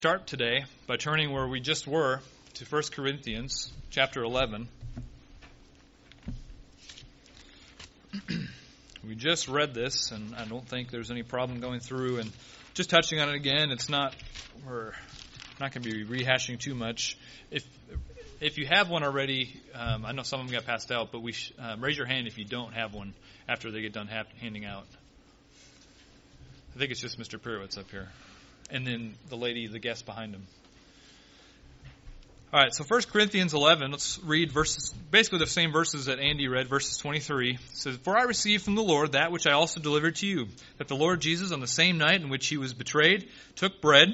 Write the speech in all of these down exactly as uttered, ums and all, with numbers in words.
Start today by turning where we just were to First Corinthians chapter eleven. We just read this, and I don't think there's any problem going through and just touching on it again. It's not, we're not going to be rehashing too much. If if you have one already, um, I know some of them got passed out, but we sh- um, raise your hand if you don't have one after they get done ha- handing out. I think it's just Mister Pirowitz up here. And then the lady, the guest behind him. All right, so First Corinthians eleven, let's read verses, basically the same verses that Andy read, verses twenty-three. It says, "For I received from the Lord that which I also delivered to you, that the Lord Jesus, on the same night in which he was betrayed, took bread,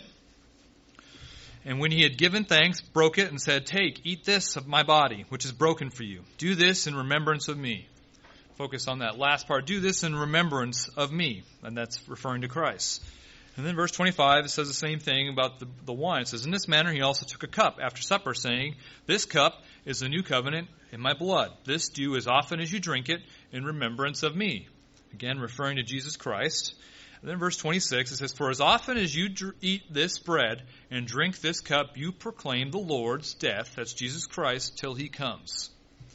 and when he had given thanks, broke it and said, 'Take, eat this of my body, which is broken for you. Do this in remembrance of me.'" Focus on that last part. Do this in remembrance of me. And that's referring to Christ. And then verse twenty-five, it says the same thing about the, the wine. It says, "In this manner he also took a cup after supper, saying, 'This cup is the new covenant in my blood. This do as often as you drink it in remembrance of me.'" Again, referring to Jesus Christ. And then verse twenty-six, it says, "For as often as you dr- eat this bread and drink this cup, you proclaim the Lord's death," that's Jesus Christ, "till he comes."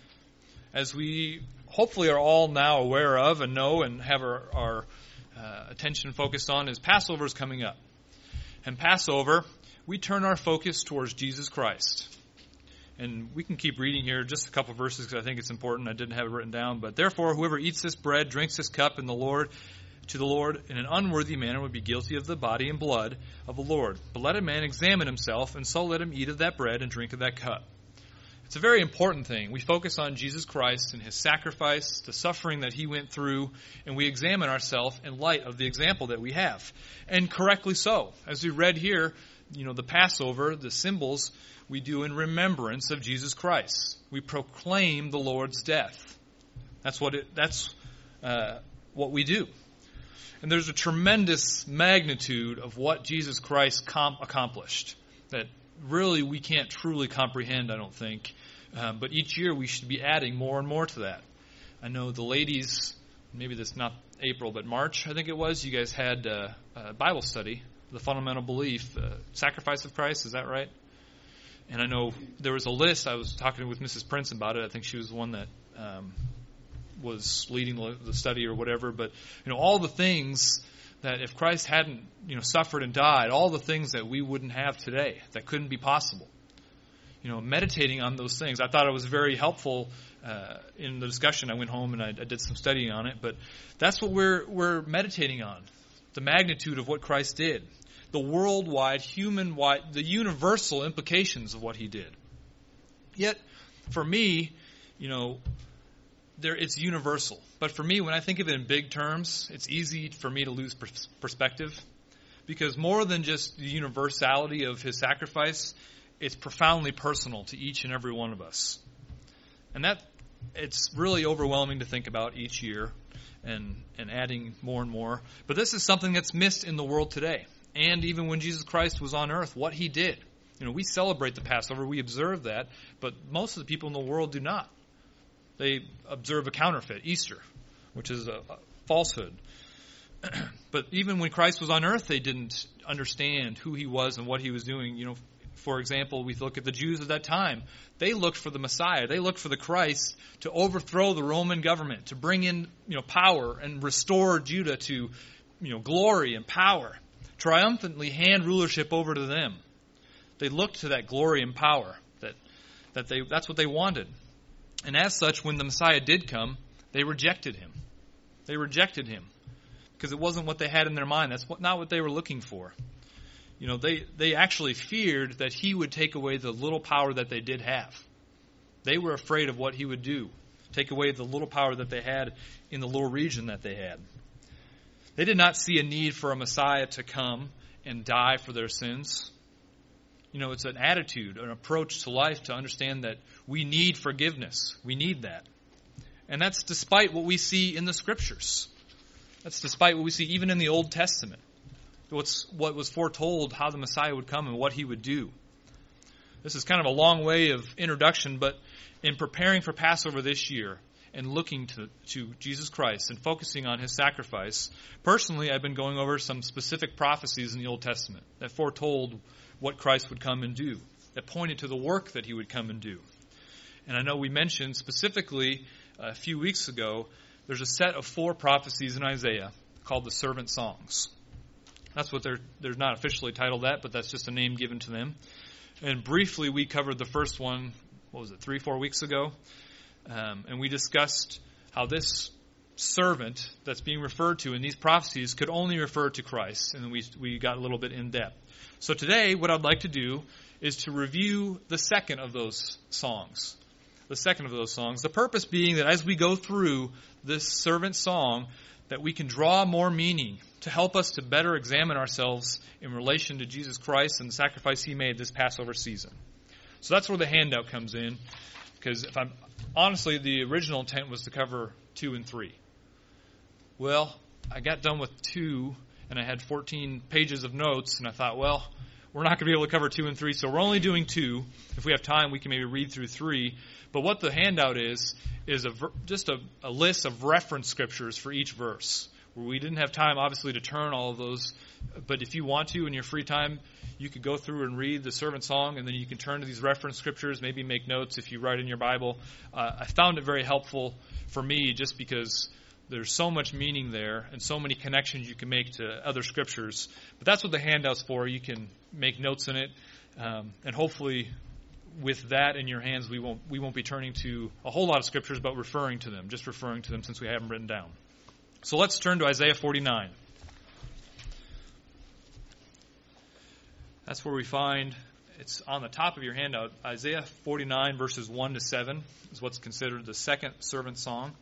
As we hopefully are all now aware of and know and have our, our Uh, attention focused on, is Passover is coming up. And Passover, we turn our focus towards Jesus Christ. And we can keep reading here just a couple verses because I think it's important. I didn't have it written down. But therefore, whoever eats this bread, drinks this cup in the Lord, to the Lord in an unworthy manner would be guilty of the body and blood of the Lord. But let a man examine himself, and so let him eat of that bread and drink of that cup. It's a very important thing. We focus on Jesus Christ and his sacrifice, the suffering that he went through, and we examine ourselves in light of the example that we have. And correctly so. As we read here, you know, the Passover, the symbols, we do in remembrance of Jesus Christ. We proclaim the Lord's death. That's what it, that's uh, what we do. And there's a tremendous magnitude of what Jesus Christ com- accomplished that really we can't truly comprehend, I don't think. Um, but each year we should be adding more and more to that. I know the ladies, maybe that's not April, but March, I think it was, you guys had uh, a Bible study, the fundamental belief, uh, sacrifice of Christ, is that right? And I know there was a list, I was talking with Missus Prince about it, I think she was the one that um, was leading the study or whatever, but you know, all the things that if Christ hadn't, you know, suffered and died, all the things that we wouldn't have today, that couldn't be possible. You know, meditating on those things. I thought it was very helpful uh, in the discussion. I went home and I, I did some studying on it, but that's what we're we're meditating on. The magnitude of what Christ did. The worldwide, human-wide, the universal implications of what he did. Yet, for me, you know, there it's universal. But for me, when I think of it in big terms, it's easy for me to lose pers- perspective. Because more than just the universality of his sacrifice, it's profoundly personal to each and every one of us. And that it's really overwhelming to think about each year and, and adding more and more. But this is something that's missed in the world today. And even when Jesus Christ was on earth, what he did. You know, we celebrate the Passover, we observe that, but most of the people in the world do not. They observe a counterfeit, Easter, which is a, a falsehood. But even when Christ was on earth, they didn't understand who he was and what he was doing. You know, for example, we look at the Jews at that time. They looked for the Messiah. They looked for the Christ to overthrow the Roman government, to bring in, you know, power and restore Judah to, you know, glory and power, triumphantly hand rulership over to them. They looked to that glory and power. That that they that's what they wanted. And as such, when the Messiah did come, they rejected him. They rejected him because it wasn't what they had in their mind. That's what, not what they were looking for. You know, they, they actually feared that he would take away the little power that they did have. They were afraid of what he would do, take away the little power that they had in the little region that they had. They did not see a need for a Messiah to come and die for their sins. You know, it's an attitude, an approach to life to understand that we need forgiveness. We need that. And that's despite what we see in the Scriptures. That's despite what we see even in the Old Testament. What's what was foretold, how the Messiah would come and what he would do. This is kind of a long way of introduction, but in preparing for Passover this year and looking to, to Jesus Christ and focusing on his sacrifice, personally I've been going over some specific prophecies in the Old Testament that foretold what Christ would come and do, that pointed to the work that he would come and do. And I know we mentioned specifically a few weeks ago, there's a set of four prophecies in Isaiah called the servant songs. That's what they're, they're not officially titled that, but that's just a name given to them. And briefly, we covered the first one, what was it, three, four weeks ago? Um, and we discussed how this servant that's being referred to in these prophecies could only refer to Christ. And then we, we got a little bit in depth. So today, what I'd like to do is to review the second of those songs. The second of those songs. The purpose being that as we go through this servant song, that we can draw more meaning to help us to better examine ourselves in relation to Jesus Christ and the sacrifice he made this Passover season. So that's where the handout comes in. Because if I'm honestly, the original intent was to cover two and three. Well, I got done with two, and I had fourteen pages of notes, and I thought, well, we're not going to be able to cover two and three, so we're only doing two. If we have time, we can maybe read through three. But what the handout is, is a, just a, a list of reference scriptures for each verse. Where we didn't have time, obviously, to turn all of those. But if you want to, in your free time, you could go through and read the servant song, and then you can turn to these reference scriptures, maybe make notes if you write in your Bible. Uh, I found it very helpful for me just because there's so much meaning there and so many connections you can make to other scriptures. But that's what the handout's for. You can make notes in it, um, and hopefully with that in your hands, we won't we won't be turning to a whole lot of scriptures, but referring to them, just referring to them since we have them written down. So let's turn to Isaiah forty-nine. That's where we find, it's on the top of your handout, Isaiah forty-nine verses one to seven is what's considered the second servant song.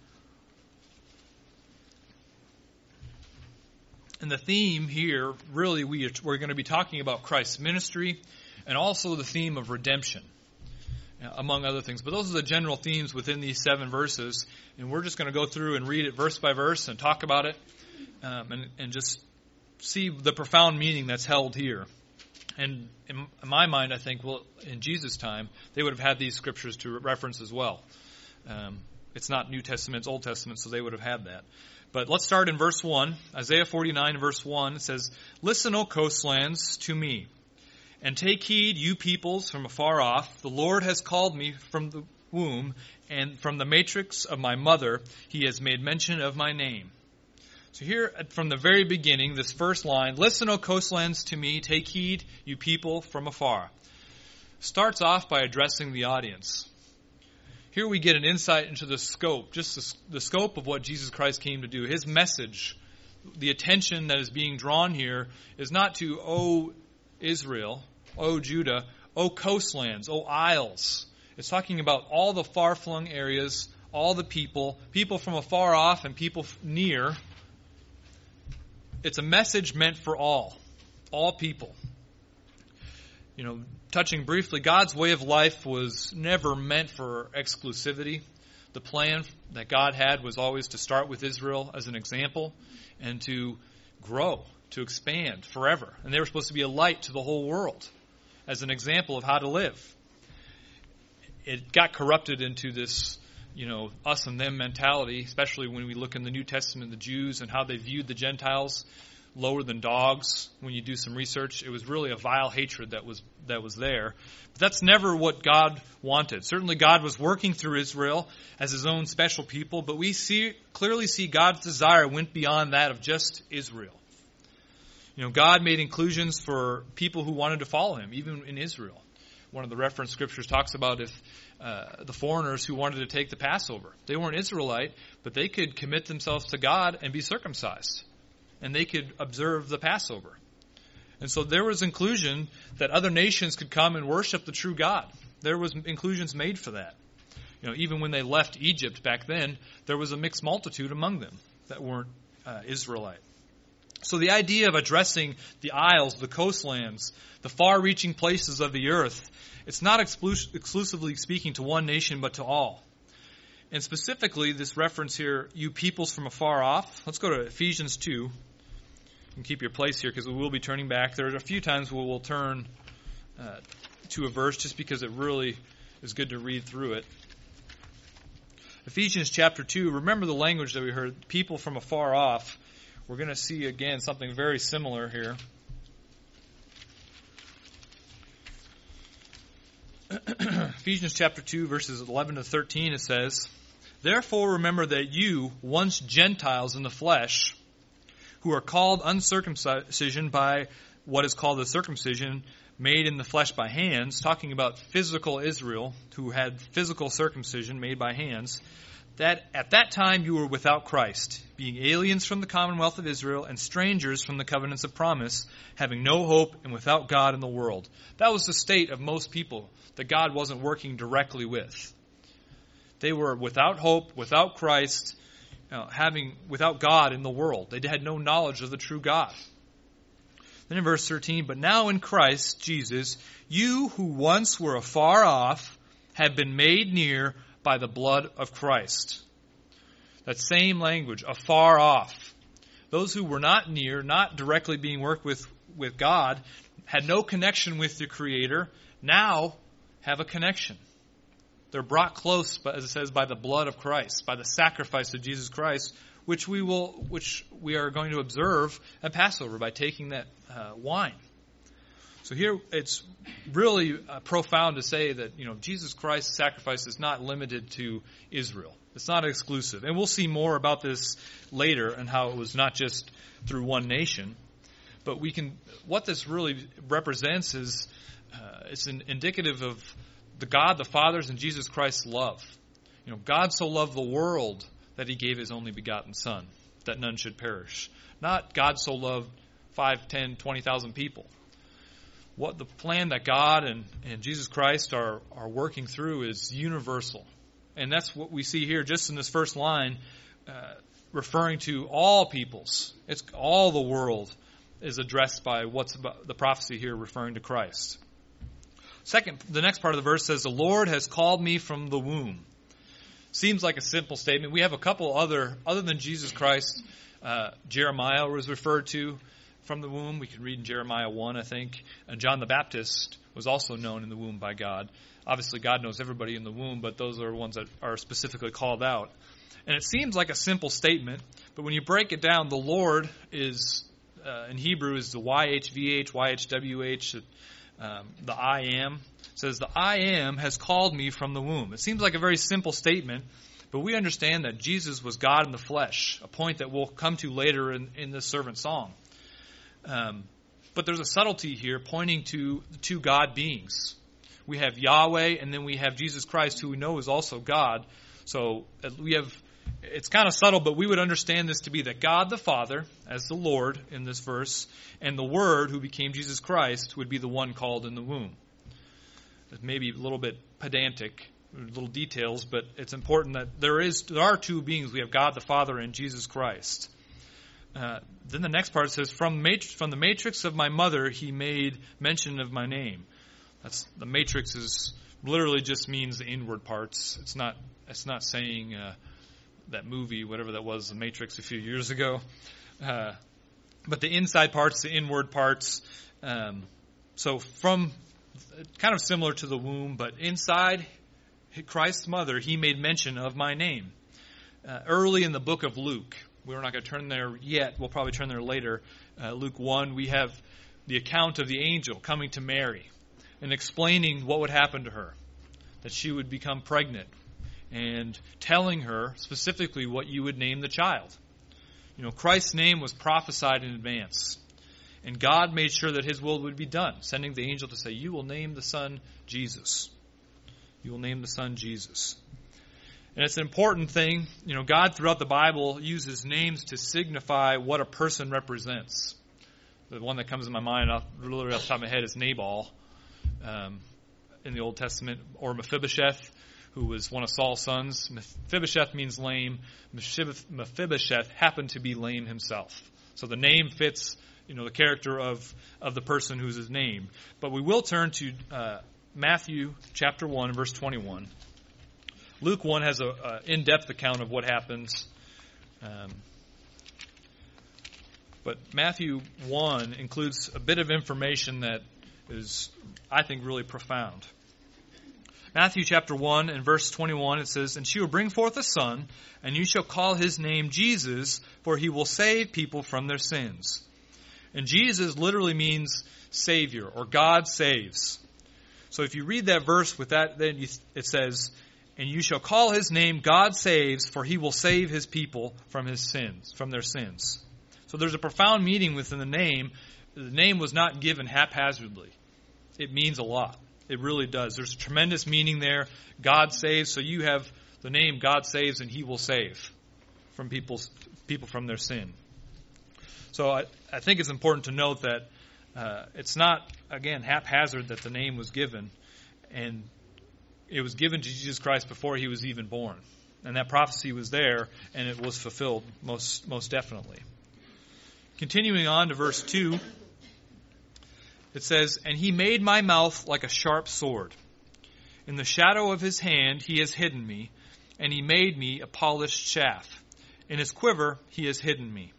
And the theme here, really, we are, we're going to be talking about Christ's ministry and also the theme of redemption, among other things. But those are the general themes within these seven verses. And we're just going to go through and read it verse by verse and talk about it um, and, and just see the profound meaning that's held here. And in my mind, I think, well, in Jesus' time, they would have had these scriptures to reference as well. Um, it's not New Testament, it's Old Testament, so they would have had that. But let's start in verse one. Isaiah forty-nine, verse one, it says, "Listen, O coastlands, to me, and take heed, you peoples from afar off. The Lord has called me from the womb, and from the matrix of my mother he has made mention of my name." So here, from the very beginning, this first line, "Listen, O coastlands, to me, take heed, you people from afar," starts off by addressing the audience. Here we get an insight into the scope, just the, the scope of what Jesus Christ came to do. His message, the attention that is being drawn here is not to, O Israel, O Judah, O coastlands, O isles. It's talking about all the far-flung areas, all the people, people from afar off and people near. It's a message meant for all, all people. You know, touching briefly, God's way of life was never meant for exclusivity. The plan that God had was always to start with Israel as an example and to grow, to expand forever. And they were supposed to be a light to the whole world as an example of how to live. It got corrupted into this, you know, us and them mentality, especially when we look in the New Testament, the Jews and how they viewed the Gentiles lower than dogs. When you do some research, it was really a vile hatred that was that was there. But that's never what God wanted. Certainly God was working through Israel as his own special people, but we see clearly see God's desire went beyond that of just Israel. You know, God made inclusions for people who wanted to follow him, even in Israel. One of the reference scriptures talks about if uh, the foreigners who wanted to take the Passover, they weren't Israelite, but they could commit themselves to God and be circumcised. And they could observe the Passover. And so there was inclusion that other nations could come and worship the true God. There was inclusions made for that. You know, even when they left Egypt back then, there was a mixed multitude among them that weren't uh, Israelite. So the idea of addressing the isles, the coastlands, the far-reaching places of the earth, it's not exclu- exclusively speaking to one nation, but to all. And specifically, this reference here, you peoples from afar off. Let's go to Ephesians two. And keep your place here because we will be turning back. There are a few times where we'll turn uh, to a verse just because it really is good to read through it. Ephesians chapter two, remember the language that we heard, people from afar off. We're going to see again something very similar here. Ephesians chapter two, verses eleven to thirteen, it says, "Therefore remember that you, once Gentiles in the flesh, who are called uncircumcision by what is called the circumcision made in the flesh by hands," talking about physical Israel, who had physical circumcision made by hands, "that at that time you were without Christ, being aliens from the commonwealth of Israel and strangers from the covenants of promise, having no hope and without God in the world." That was the state of most people that God wasn't working directly with. They were without hope, without Christ, you know, having without God in the world. They had no knowledge of the true God. Then in verse thirteen, "But now in Christ Jesus, you who once were afar off have been made near by the blood of Christ." That same language, afar off. Those who were not near, not directly being worked with, with God, had no connection with the Creator, now have a connection. They're brought close, as it says, by the blood of Christ, by the sacrifice of Jesus Christ, which we will, which we are going to observe at Passover by taking that uh, wine. So here it's really uh, profound to say that, you know, Jesus Christ's sacrifice is not limited to Israel. It's not exclusive. And we'll see more about this later and how it was not just through one nation. But we can, what this really represents is, uh, it's an indicative of the God, the Father's, and Jesus Christ's love. You know, God so loved the world that he gave his only begotten Son, that none should perish. Not God so loved five, ten, twenty thousand people. What the plan that God and, and Jesus Christ are, are working through is universal. And that's what we see here just in this first line, uh, referring to all peoples. It's all the world is addressed by what's about the prophecy here referring to Christ. Second, the next part of the verse says, "The Lord has called me from the womb." Seems like a simple statement. We have a couple other, other than Jesus Christ, uh, Jeremiah was referred to from the womb. We can read in Jeremiah one, I think. And John the Baptist was also known in the womb by God. Obviously, God knows everybody in the womb, but those are ones that are specifically called out. And it seems like a simple statement, but when you break it down, the Lord is, uh, in Hebrew, is the Y H V H, Y H W H, um, the I am. It says, "The I am has called me from the womb." It seems like a very simple statement, but we understand that Jesus was God in the flesh, a point that we'll come to later in, in this servant song. Um, but there's a subtlety here pointing to the two God beings. We have Yahweh, and then we have Jesus Christ, who we know is also God. So we have, it's kind of subtle, but we would understand this to be that God the Father, as the Lord in this verse, and the Word, who became Jesus Christ, would be the one called in the womb. It's maybe a little bit pedantic, little details, but it's important that there is there are two beings. We have God the Father and Jesus Christ. Uh, then the next part says, from, mat- from the matrix of my mother, he made mention of my name. That's the matrix is literally just means the inward parts. It's not it's not saying uh, that movie, whatever that was, The Matrix, a few years ago. Uh, but the inside parts, the inward parts. Um, so from kind of similar to the womb, but inside Christ's mother, he made mention of my name. Uh, early in the book of Luke, we're not going to turn there yet. We'll probably turn there later. Uh, Luke one, we have the account of the angel coming to Mary and explaining what would happen to her, that she would become pregnant, and telling her specifically what you would name the child. You know, Christ's name was prophesied in advance, and God made sure that his will would be done, sending the angel to say, you will name the son Jesus. You will name the son Jesus. And it's an important thing. You know, God throughout the Bible uses names to signify what a person represents. The one that comes to my mind, off, literally off the top of my head, is Nabal um, in the Old Testament, or Mephibosheth, who was one of Saul's sons. Mephibosheth means lame. Mephibosheth happened to be lame himself. So the name fits, you know, the character of, of the person who's his name. But we will turn to uh, Matthew chapter one, verse twenty-one. Luke one has an in-depth account of what happens. Um, but Matthew one includes a bit of information that is, I think, really profound. Matthew chapter one and verse twenty-one, it says, and she will bring forth a son, and you shall call his name Jesus, for he will save people from their sins. And Jesus literally means Savior, or God saves. So if you read that verse with that, then you, it says, "And you shall call his name God Saves, for he will save his people from his sins, from their sins." So there's a profound meaning within the name. The name was not given haphazardly. It means a lot. It really does. There's tremendous meaning there. God saves, so you have the name God Saves, and he will save from people's people from their sin. So I, I think it's important to note that uh, it's not, again, haphazard that the name was given, and it was given to Jesus Christ before he was even born. And that prophecy was there, and it was fulfilled most most definitely. Continuing on to verse two, it says, "And he made my mouth like a sharp sword. In the shadow of his hand he has hidden me, and he made me a polished shaft. In his quiver he has hidden me."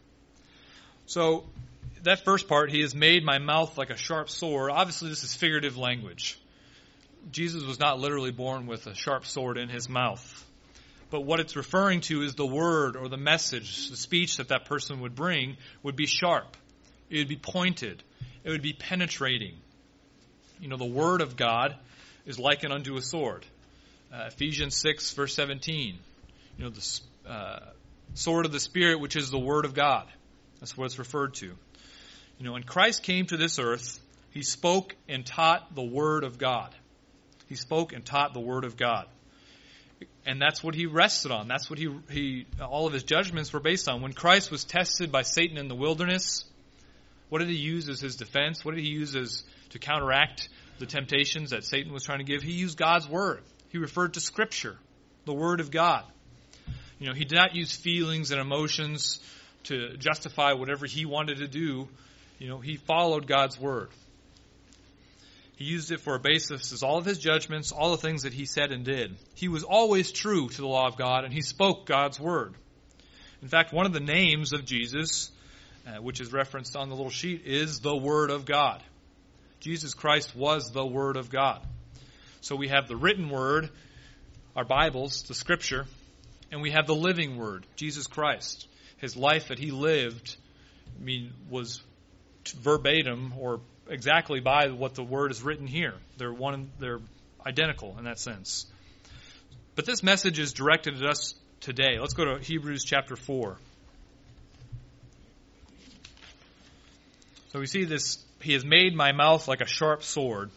So that first part, "he has made my mouth like a sharp sword," obviously this is figurative language. Jesus was not literally born with a sharp sword in his mouth. But what it's referring to is the word or the message, the speech that that person would bring would be sharp. It would be pointed. It would be penetrating. You know, the word of God is likened unto a sword. Uh, Ephesians six, verse seventeen. You know, the uh, sword of the Spirit, which is the word of God. That's what it's referred to. You know, when Christ came to this earth, he spoke and taught the word of God. He spoke and taught the word of God. And that's what he rested on. That's what he, he, all of his judgments were based on. When Christ was tested by Satan in the wilderness, what did he use as his defense? What did he use as to counteract the temptations that Satan was trying to give? He used God's word. He referred to Scripture, the word of God. You know, he did not use feelings and emotions to justify whatever he wanted to do. You know, he followed God's word. He used it for a basis as all of his judgments, all the things that he said and did. He was always true to the law of God, and he spoke God's word. In fact, one of the names of Jesus, uh, which is referenced on the little sheet, is the Word of God. Jesus Christ was the Word of God. So we have the written Word, our Bibles, the Scripture, and we have the living Word, Jesus Christ. His life that he lived, I mean, was verbatim or exactly by what the word is written here. They're one, they're identical in that sense. But this message is directed at us today. Let's go to Hebrews chapter four. So we see this, he has made my mouth like a sharp sword.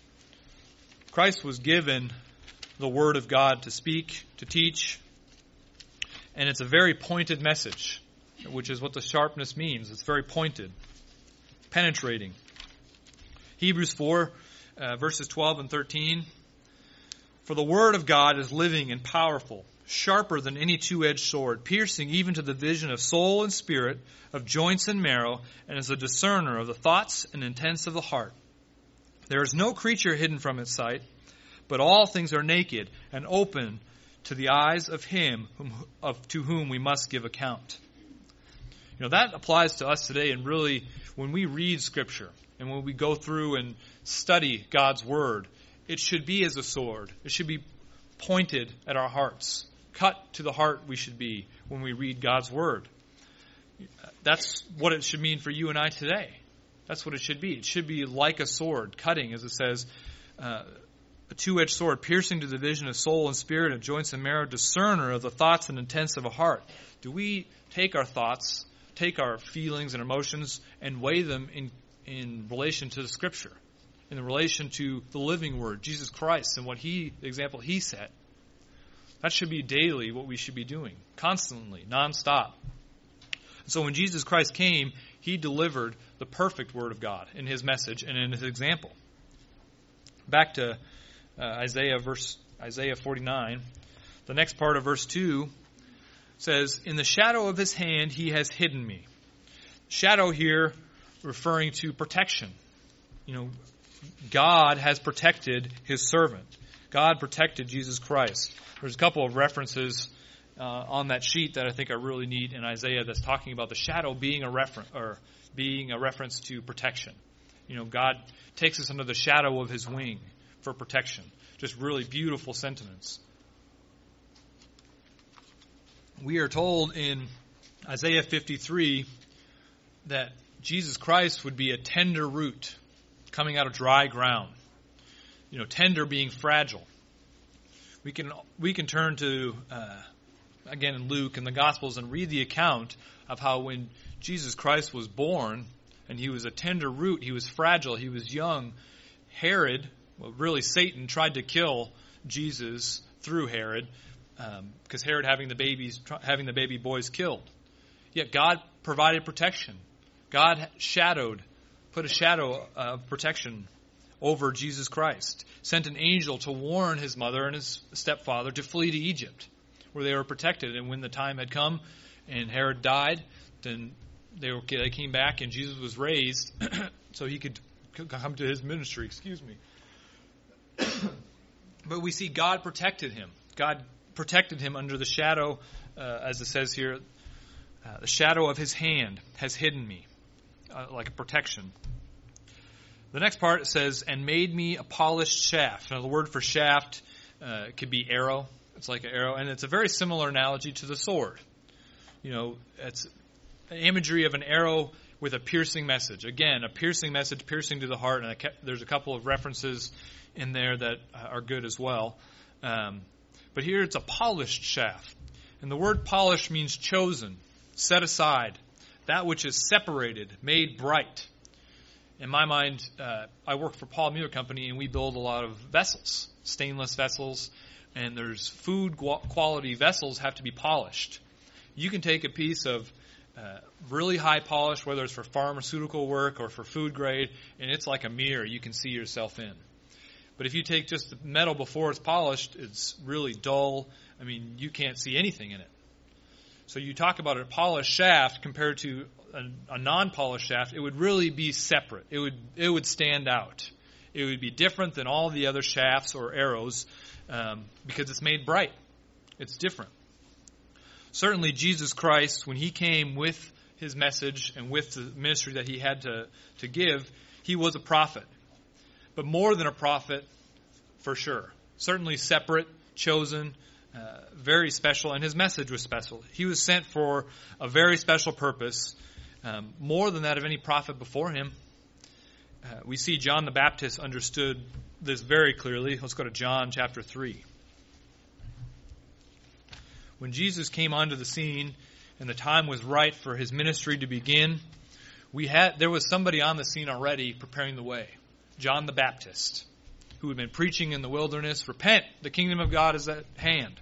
Christ was given the word of God to speak, to teach, and it's a very pointed message, which is what the sharpness means. It's very pointed, penetrating. Hebrews four, uh, verses twelve and thirteen. "For the word of God is living and powerful, sharper than any two-edged sword, piercing even to the division of soul and spirit, of joints and marrow, and is a discerner of the thoughts and intents of the heart. There is no creature hidden from its sight, but all things are naked and open to the eyes of him whom, of, to whom we must give account." You know, that applies to us today, and really, when we read Scripture, and when we go through and study God's Word, it should be as a sword. It should be pointed at our hearts. Cut to the heart we should be when we read God's Word. That's what it should mean for you and I today. That's what it should be. It should be like a sword, cutting, as it says, uh, a two-edged sword, piercing to the division of soul and spirit, of joints and marrow, discerner of the thoughts and intents of a heart. Do we take our thoughts, take our feelings and emotions, and weigh them in in relation to the Scripture, in relation to the living Word, Jesus Christ, and what He, the example He set? That should be daily what we should be doing, constantly, nonstop. So when Jesus Christ came, He delivered the perfect Word of God in His message and in His example. Back to uh, Isaiah verse Isaiah forty-nine, the next part of verse two says, "In the shadow of His hand He has hidden me." Shadow here referring to protection. You know, God has protected His servant. God protected Jesus Christ. There's a couple of references uh, on that sheet that I think are really neat in Isaiah that's talking about the shadow being a reference or being a reference to protection. You know, God takes us under the shadow of His wing for protection. Just really beautiful sentiments. We are told in Isaiah fifty-three that Jesus Christ would be a tender root coming out of dry ground. you know, tender being fragile. We can we can turn to, uh, again, in Luke and the Gospels and read the account of how when Jesus Christ was born and he was a tender root, he was fragile, he was young, Herod, well, really Satan, tried to kill Jesus through Herod because um, Herod having the babies, having the baby boys killed. Yet God provided protection. God shadowed, put a shadow of protection over Jesus Christ, sent an angel to warn his mother and his stepfather to flee to Egypt, where they were protected. And when the time had come and Herod died, then they, were, they came back and Jesus was raised so he could come to his ministry. Excuse me. But we see God protected him. God protected him under the shadow, uh, as it says here, uh, the shadow of his hand has hidden me, uh, like a protection. The next part says, and made me a polished shaft. Now, the word for shaft uh, could be arrow. It's like an arrow. And it's a very similar analogy to the sword. You know, it's an imagery of an arrow with a piercing message. Again, a piercing message, piercing to the heart. And there's a couple of references in there that are good as well. Um, but here it's a polished shaft. And the word polished means chosen, set aside, that which is separated, made bright. In my mind, uh, I work for Paul Mueller Company, and we build a lot of vessels, stainless vessels, and there's food quality vessels have to be polished. You can take a piece of uh, really high polish, whether it's for pharmaceutical work or for food grade, and it's like a mirror you can see yourself in. But if you take just the metal before it's polished, it's really dull. I mean, you can't see anything in it. So you talk about a polished shaft compared to a, a non-polished shaft, it would really be separate. It would it would stand out. It would be different than all the other shafts or arrows um, because it's made bright. It's different. Certainly Jesus Christ, when he came with his message and with the ministry that he had to, to give, he was a prophet. But more than a prophet, for sure. Certainly separate, chosen, uh, very special, and his message was special. He was sent for a very special purpose, um, more than that of any prophet before him. Uh, we see John the Baptist understood this very clearly. Let's go to John chapter three. When Jesus came onto the scene and the time was right for his ministry to begin, we had there was somebody on the scene already preparing the way. John the Baptist, who had been preaching in the wilderness, repent, the kingdom of God is at hand.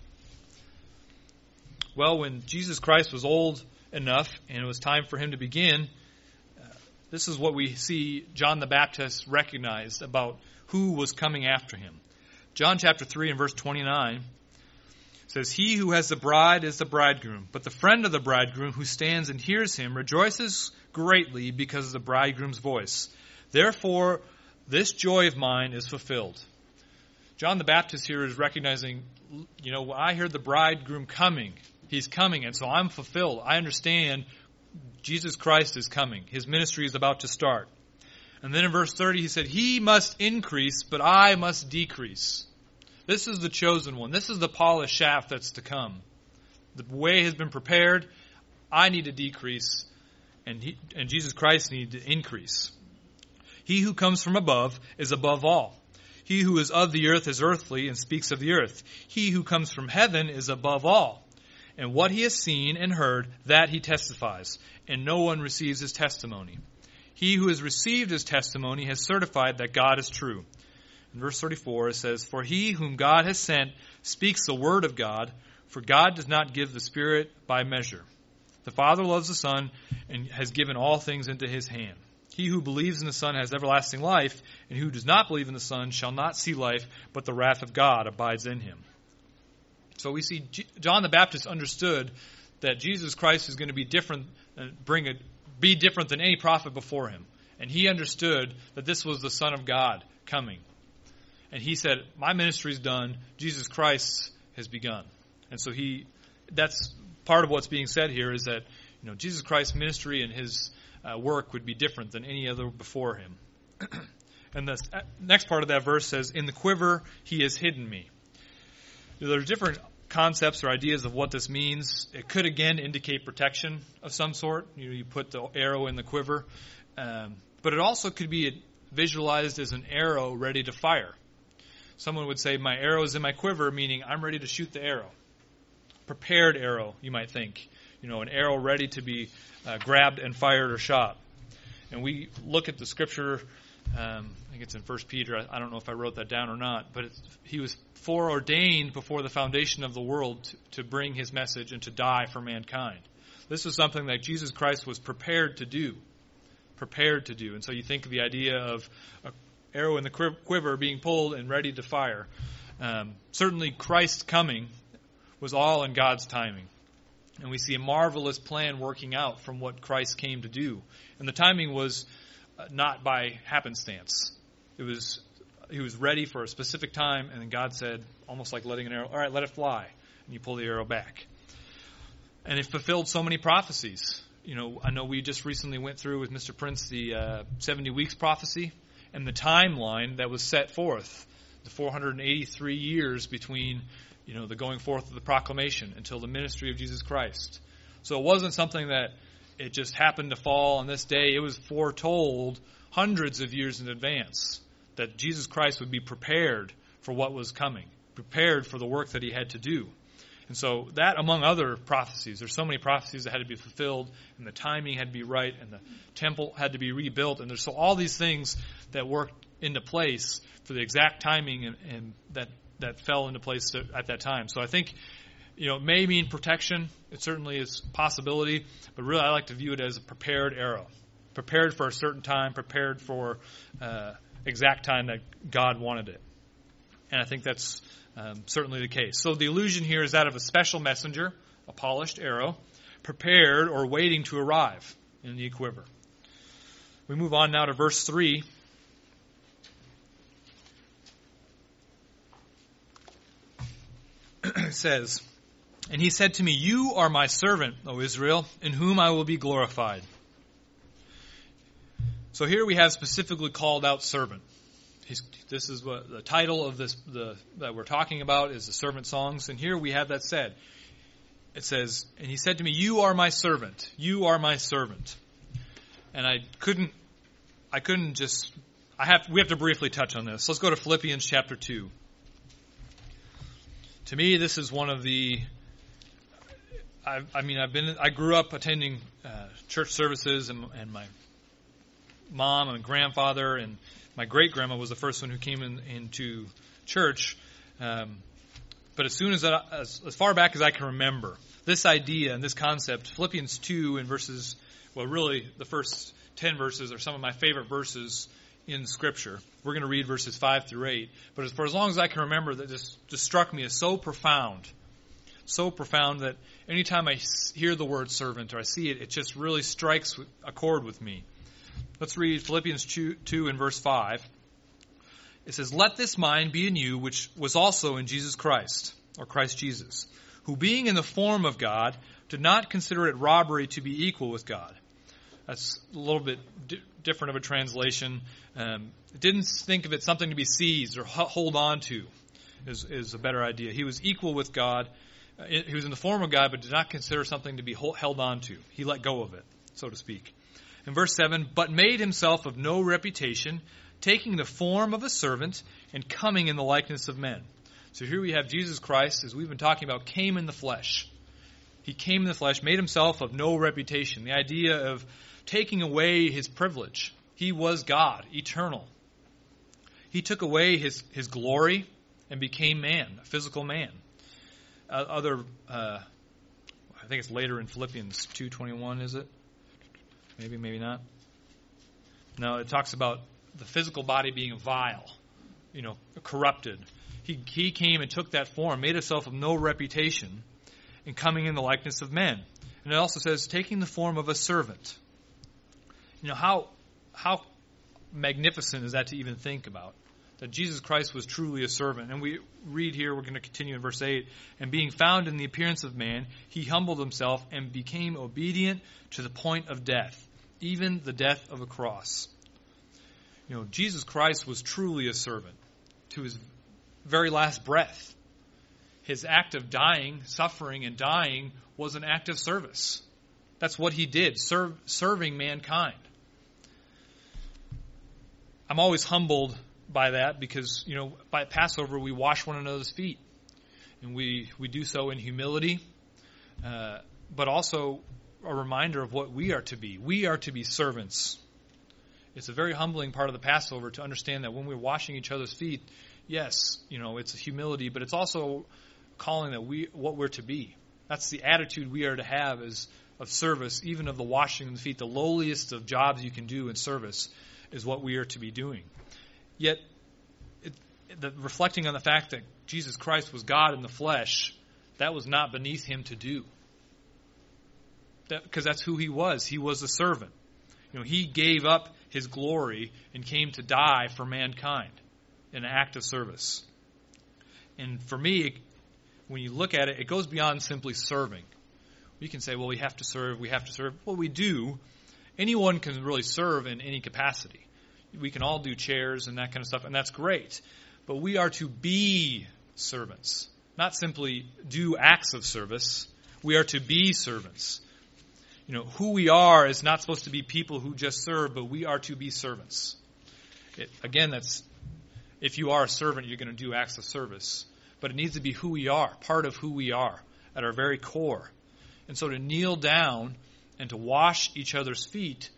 Well, when Jesus Christ was old enough and it was time for him to begin, uh, this is what we see John the Baptist recognized about who was coming after him. John chapter three and verse twenty-nine says, he who has the bride is the bridegroom, but the friend of the bridegroom who stands and hears him rejoices greatly because of the bridegroom's voice. Therefore, this joy of mine is fulfilled. John the Baptist here is recognizing, you know, I heard the bridegroom coming. He's coming, and so I'm fulfilled. I understand Jesus Christ is coming. His ministry is about to start. And then in verse thirty, he said, he must increase, but I must decrease. This is the chosen one. This is the polished shaft that's to come. The way has been prepared. I need to decrease, and, he, and Jesus Christ needs to increase. He who comes from above is above all. He who is of the earth is earthly and speaks of the earth. He who comes from heaven is above all. And what he has seen and heard, that he testifies, and no one receives his testimony. He who has received his testimony has certified that God is true. In verse thirty-four, it says, for he whom God has sent speaks the word of God, for God does not give the Spirit by measure. The Father loves the Son and has given all things into his hand. He who believes in the Son has everlasting life, and who does not believe in the Son shall not see life, but the wrath of God abides in him. So we see John the Baptist understood that Jesus Christ is going to be different, bring a, be different than any prophet before him. And he understood that this was the Son of God coming. And he said, my ministry is done. Jesus Christ has begun. And so he, that's part of what's being said here is that, you know, Jesus Christ's ministry and his uh, work would be different than any other before him. And the next part of that verse says, in the quiver he has hidden me. There's different concepts or ideas of what this means. It could again indicate protection of some sort. You know, you put the arrow in the quiver. Um, but it also could be visualized as an arrow ready to fire. Someone would say, my arrow is in my quiver, meaning I'm ready to shoot the arrow. Prepared arrow, you might think. You know, an arrow ready to be uh, grabbed and fired or shot. And we look at the scripture, um, I think it's in First Peter, I, I don't know if I wrote that down or not, but it's, he was foreordained before the foundation of the world to, to bring his message and to die for mankind. This is something that Jesus Christ was prepared to do. Prepared to do. And so you think of the idea of an arrow in the quiver being pulled and ready to fire. Um, certainly Christ's coming was all in God's timing. And we see a marvelous plan working out from what Christ came to do. And the timing was not by happenstance. It was, he was ready for a specific time, and then God said, almost like letting an arrow, all right, let it fly. And you pull the arrow back. And it fulfilled so many prophecies. You know, I know we just recently went through with Mister Prince the uh, seventy weeks prophecy and the timeline that was set forth. The four hundred eighty-three years between, you know, the going forth of the proclamation until the ministry of Jesus Christ. So it wasn't something that it just happened to fall on this day. It was foretold hundreds of years in advance that Jesus Christ would be prepared for what was coming, prepared for the work that he had to do. And so that, among other prophecies, there's so many prophecies that had to be fulfilled, and the timing had to be right, and the temple had to be rebuilt, and there's so all these things that worked into place for the exact timing and, and that that fell into place at that time. So I think, you know, it may mean protection. It certainly is a possibility, but really I like to view it as a prepared arrow, prepared for a certain time, prepared for uh, exact time that God wanted it. And I think that's um, certainly the case. So the allusion here is that of a special messenger, a polished arrow, prepared or waiting to arrive in the quiver. We move on now to verse three. It says, and he said to me, you are my servant, O Israel, in whom I will be glorified. So here we have specifically called out servant. He's, this is what the title of this the that we're talking about is the servant songs, and here we have that said. It says, and he said to me, you are my servant, you are my servant. And I couldn't I couldn't just I have we have to briefly touch on this. Let's go to Philippians chapter two. To me, this is one of the I, I mean I've been I grew up attending uh, church services, and, and my mom and grandfather and my great-grandma was the first one who came in, into church. Um, but as soon as, I, as as far back as I can remember, this idea and this concept, Philippians two and verses, well, really the first ten verses are some of my favorite verses in Scripture. We're going to read verses five through eight. But as, for as long as I can remember, that just, just struck me as so profound. So profound that anytime I hear the word servant or I see it, it just really strikes a chord with me. Let's read Philippians two and verse five. It says, let this mind be in you, which was also in Jesus Christ, or Christ Jesus, who being in the form of God, did not consider it robbery to be equal with God. That's a little bit di- different of a translation. Um, didn't think of it something to be seized or hold on to is, is a better idea. He was equal with God. Uh, he was in the form of God, but did not consider something to be hold, held on to. He let go of it, so to speak. In verse seven, but made himself of no reputation, taking the form of a servant and coming in the likeness of men. So here we have Jesus Christ, as we've been talking about, came in the flesh. He came in the flesh, made himself of no reputation. The idea of taking away his privilege. He was God, eternal. He took away his, his glory and became man, a physical man. Uh, other, uh, I think it's later in Philippians two twenty-one, is it? Maybe, maybe not. No, it talks about the physical body being vile, you know, corrupted. He he came and took that form, made himself of no reputation, and coming in the likeness of men. And it also says, taking the form of a servant. You know, how how magnificent is that to even think about? That Jesus Christ was truly a servant. And we read here, we're going to continue in verse eight, and being found in the appearance of man, he humbled himself and became obedient to the point of death, even the death of a cross. You know, Jesus Christ was truly a servant to his very last breath. His act of dying, suffering, and dying was an act of service. That's what he did, serve, serving mankind. I'm always humbled by that because, you know, by Passover we wash one another's feet. And we, we do so in humility, uh, but also a reminder of what we are to be. We are to be servants. It's a very humbling part of the Passover to understand that when we're washing each other's feet, yes, you know, it's humility, but it's also calling that we what we're to be. That's the attitude we are to have as of service, even of the washing of the feet. The lowliest of jobs you can do in service is what we are to be doing. Yet, it, the, reflecting on the fact that Jesus Christ was God in the flesh, that was not beneath him to do. Because that, that's who he was. He was a servant. You know, he gave up his glory and came to die for mankind in an act of service. And for me, when you look at it, it goes beyond simply serving. We can say, well, we have to serve, we have to serve. Well, we do. Anyone can really serve in any capacity. We can all do chairs and that kind of stuff, and that's great. But we are to be servants, not simply do acts of service. We are to be servants. You know, who we are is not supposed to be people who just serve, but we are to be servants. It, again, that's if you are a servant, you're going to do acts of service. But it needs to be who we are, part of who we are, at our very core. And so to kneel down and to wash each other's feet,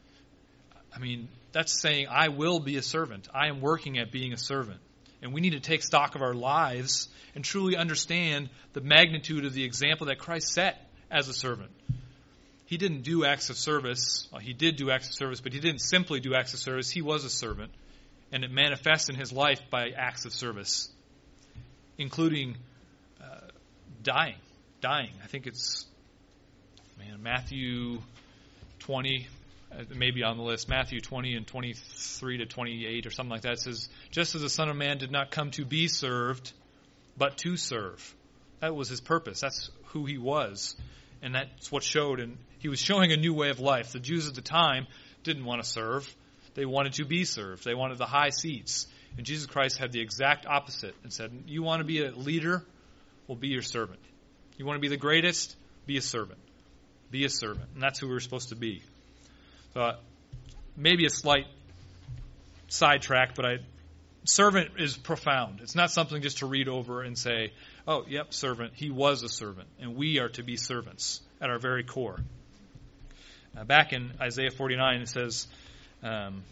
I mean, that's saying I will be a servant. I am working at being a servant. And we need to take stock of our lives and truly understand the magnitude of the example that Christ set as a servant. He didn't do acts of service. Well, he did do acts of service, but he didn't simply do acts of service. He was a servant. And it manifests in his life by acts of service, including uh, dying. Dying. I think it's, man, Matthew twenty, uh, maybe on the list, Matthew twenty and twenty-three to twenty-eight or something like that. It says, just as the Son of Man did not come to be served, but to serve. That was his purpose. That's who he was. And that's what showed. And he was showing a new way of life. The Jews at the time didn't want to serve. They wanted to be served. They wanted the high seats. And Jesus Christ had the exact opposite and said, you want to be a leader? Well, be your servant. You want to be the greatest? Be a servant. Be a servant. And that's who we're supposed to be. So uh, maybe a slight sidetrack, but I, servant is profound. It's not something just to read over and say, oh, yep, servant. He was a servant. And we are to be servants at our very core. Uh, back in Isaiah forty-nine, it says, um,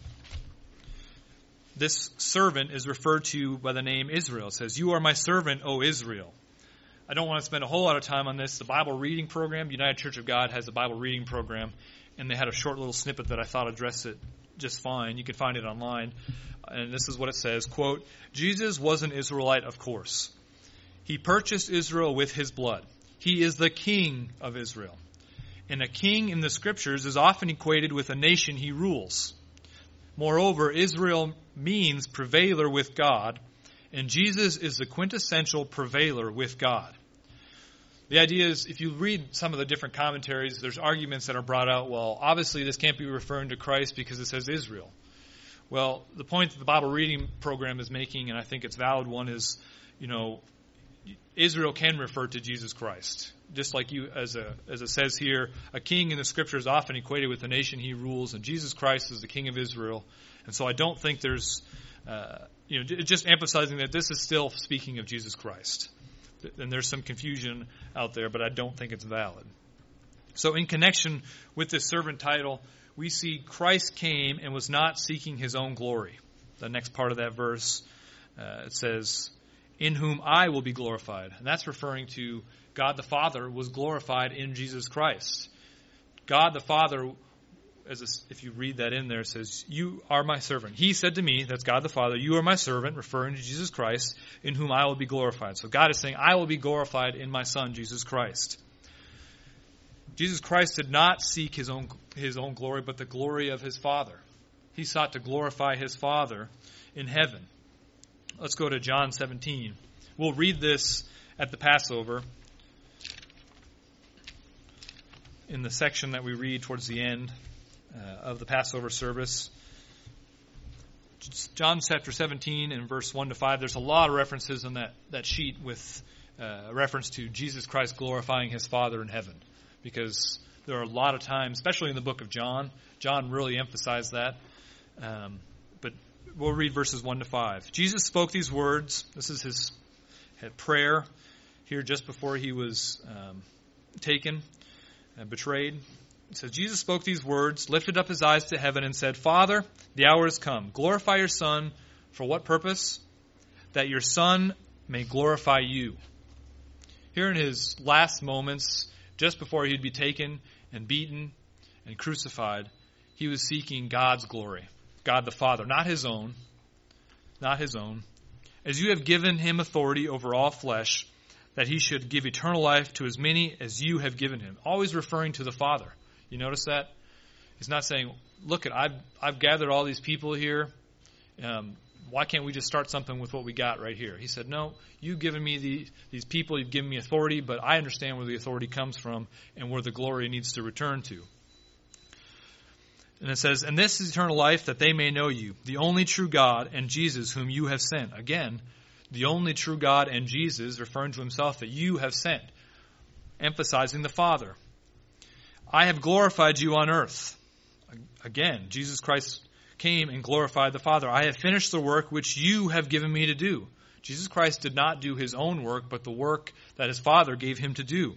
this servant is referred to by the name Israel. It says, you are my servant, O Israel. I don't want to spend a whole lot of time on this. The Bible reading program, United Church of God has a Bible reading program, and they had a short little snippet that I thought addressed it just fine. You can find it online. And this is what it says, quote, Jesus was an Israelite, of course. He purchased Israel with his blood. He is the king of Israel. And a king in the scriptures is often equated with a nation he rules. Moreover, Israel means prevailer with God, and Jesus is the quintessential prevailer with God. The idea is, if you read some of the different commentaries, there's arguments that are brought out, well, obviously this can't be referring to Christ because it says Israel. Well, the point that the Bible reading program is making, and I think it's a valid one, is, you know, Israel can refer to Jesus Christ. Just like you, as a, as it says here, a king in the scripture is often equated with the nation he rules, and Jesus Christ is the king of Israel. And so I don't think there's, uh, you know, just emphasizing that this is still speaking of Jesus Christ. And there's some confusion out there, but I don't think it's valid. So in connection with this servant title, we see Christ came and was not seeking his own glory. The next part of that verse, uh, it says, in whom I will be glorified. And that's referring to God the Father was glorified in Jesus Christ. God the Father, as a, if you read that in there, it says, you are my servant. He said to me, that's God the Father, you are my servant, referring to Jesus Christ, in whom I will be glorified. So God is saying, I will be glorified in my Son, Jesus Christ. Jesus Christ did not seek his own his own glory, but the glory of his Father. He sought to glorify his Father in heaven. Let's go to John seventeen. We'll read this at the Passover in the section that we read towards the end uh, of the Passover service. John chapter seventeen and verse one to five. There's a lot of references on that, that sheet with uh, reference to Jesus Christ glorifying his Father in heaven. Because there are a lot of times, especially in the book of John, John really emphasized that. Um, but we'll read verses one to five. Jesus spoke these words. This is his prayer here just before he was um, taken and betrayed. It says, Jesus spoke these words, lifted up his eyes to heaven, and said, Father, the hour has come. Glorify your Son. For what purpose? That your Son may glorify you. Here in his last moments, just before he'd be taken and beaten and crucified, he was seeking God's glory, God the Father, not his own, not his own. As you have given him authority over all flesh, that he should give eternal life to as many as you have given him. Always referring to the Father. You notice that? He's not saying, look, I've, I've gathered all these people here. Um, why can't we just start something with what we got right here? He said, no, you've given me the, these people, you've given me authority, but I understand where the authority comes from and where the glory needs to return to. And it says, and this is eternal life, that they may know you, the only true God, and Jesus whom you have sent. Again, the only true God and Jesus, referring to himself, that you have sent, emphasizing the Father. I have glorified you on earth. Again, Jesus Christ came and glorified the Father. I have finished the work which you have given me to do. Jesus Christ did not do his own work, but the work that his Father gave him to do.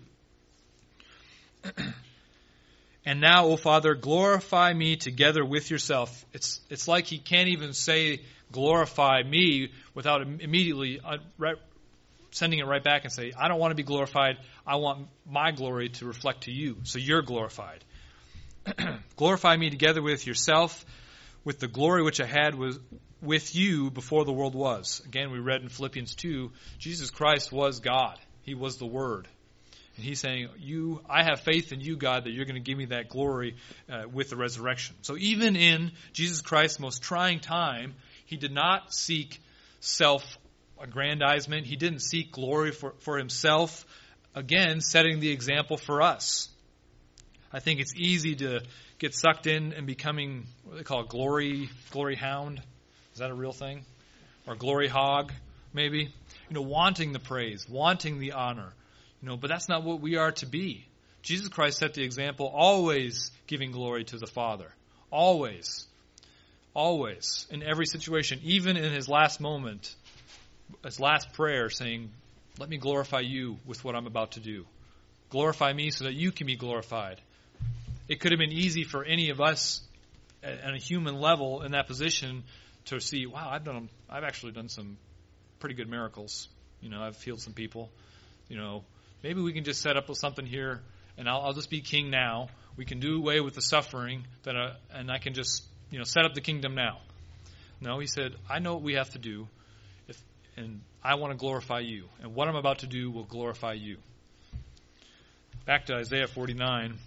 And now, O Father, glorify me together with yourself. It's it's like he can't even say glorify me without immediately sending it right back and say, I don't want to be glorified. I want my glory to reflect to you, so you're glorified. Glorify me together with yourself, with the glory which I had was with you before the world was. Again, we read in Philippians two, Jesus Christ was God. He was the Word. And he's saying, "You, I have faith in you, God, that you're going to give me that glory uh, with the resurrection." So even in Jesus Christ's most trying time, he did not seek self-aggrandizement. He didn't seek glory for, for himself. Again, setting the example for us. I think it's easy to get sucked in and becoming what do they call it, glory, glory hound. Is that a real thing? Or glory hog, maybe? You know, wanting the praise, wanting the honor. You know, but that's not what we are to be. Jesus Christ set the example, always giving glory to the Father. Always. Always. In every situation. Even in his last moment, his last prayer, saying, let me glorify you with what I'm about to do. Glorify me so that you can be glorified. It could have been easy for any of us at a human level in that position to see, wow, I've done, I've actually done some pretty good miracles. You know, I've healed some people. You know, maybe we can just set up something here, and I'll, I'll just be king now. We can do away with the suffering, that I, and I can just, you know, set up the kingdom now. No, he said, I know what we have to do, if, and I want to glorify you, and what I'm about to do will glorify you. Back to Isaiah forty-nine.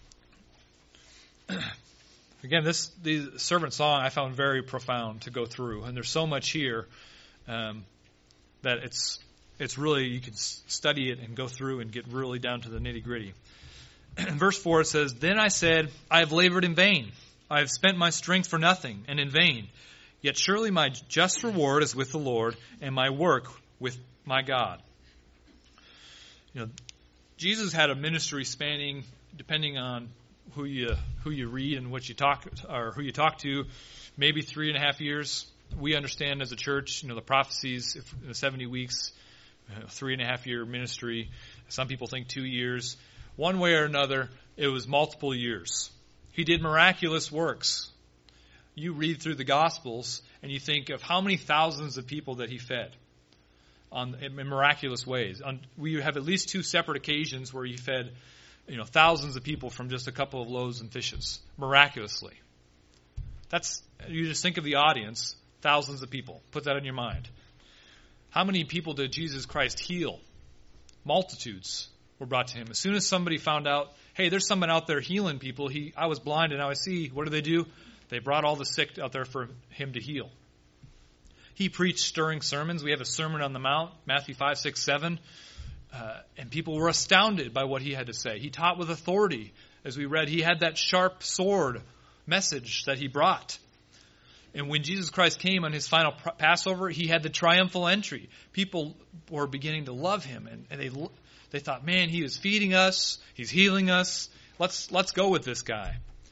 Again, this the servant song I found very profound to go through, and there's so much here um, that it's it's really, you can study it and go through and get really down to the nitty gritty. In verse four it says, Then I said, I have labored in vain. I have spent my strength for nothing and in vain. Yet surely my just reward is with the Lord, and my work with my God. You know, Jesus had a ministry spanning, depending on who you who you read and what you talk or who you talk to, maybe three and a half years. We understand as a church, you know, the prophecies in the seventy weeks, uh, three and a half year ministry. Some people think two years. One way or another, it was multiple years. He did miraculous works. You read through the Gospels and you think of how many thousands of people that he fed on in miraculous ways. On, we have at least two separate occasions where he fed, you know, thousands of people from just a couple of loaves and fishes, miraculously. That's, you just think of the audience, thousands of people. Put that in your mind. How many people did Jesus Christ heal? Multitudes were brought to him. As soon as somebody found out, hey, there's someone out there healing people. He, I was blind and now I see. What do they do? They brought all the sick out there for him to heal. He preached stirring sermons. We have a Sermon on the Mount, Matthew five, six, seven. Uh, and people were astounded by what he had to say. He taught with authority. As we read, he had that sharp sword message that he brought. And when Jesus Christ came on his final Passover, he had the triumphal entry. People were beginning to love him. And, and they they thought, man, he is feeding us. He's healing us. Let's let's go with this guy.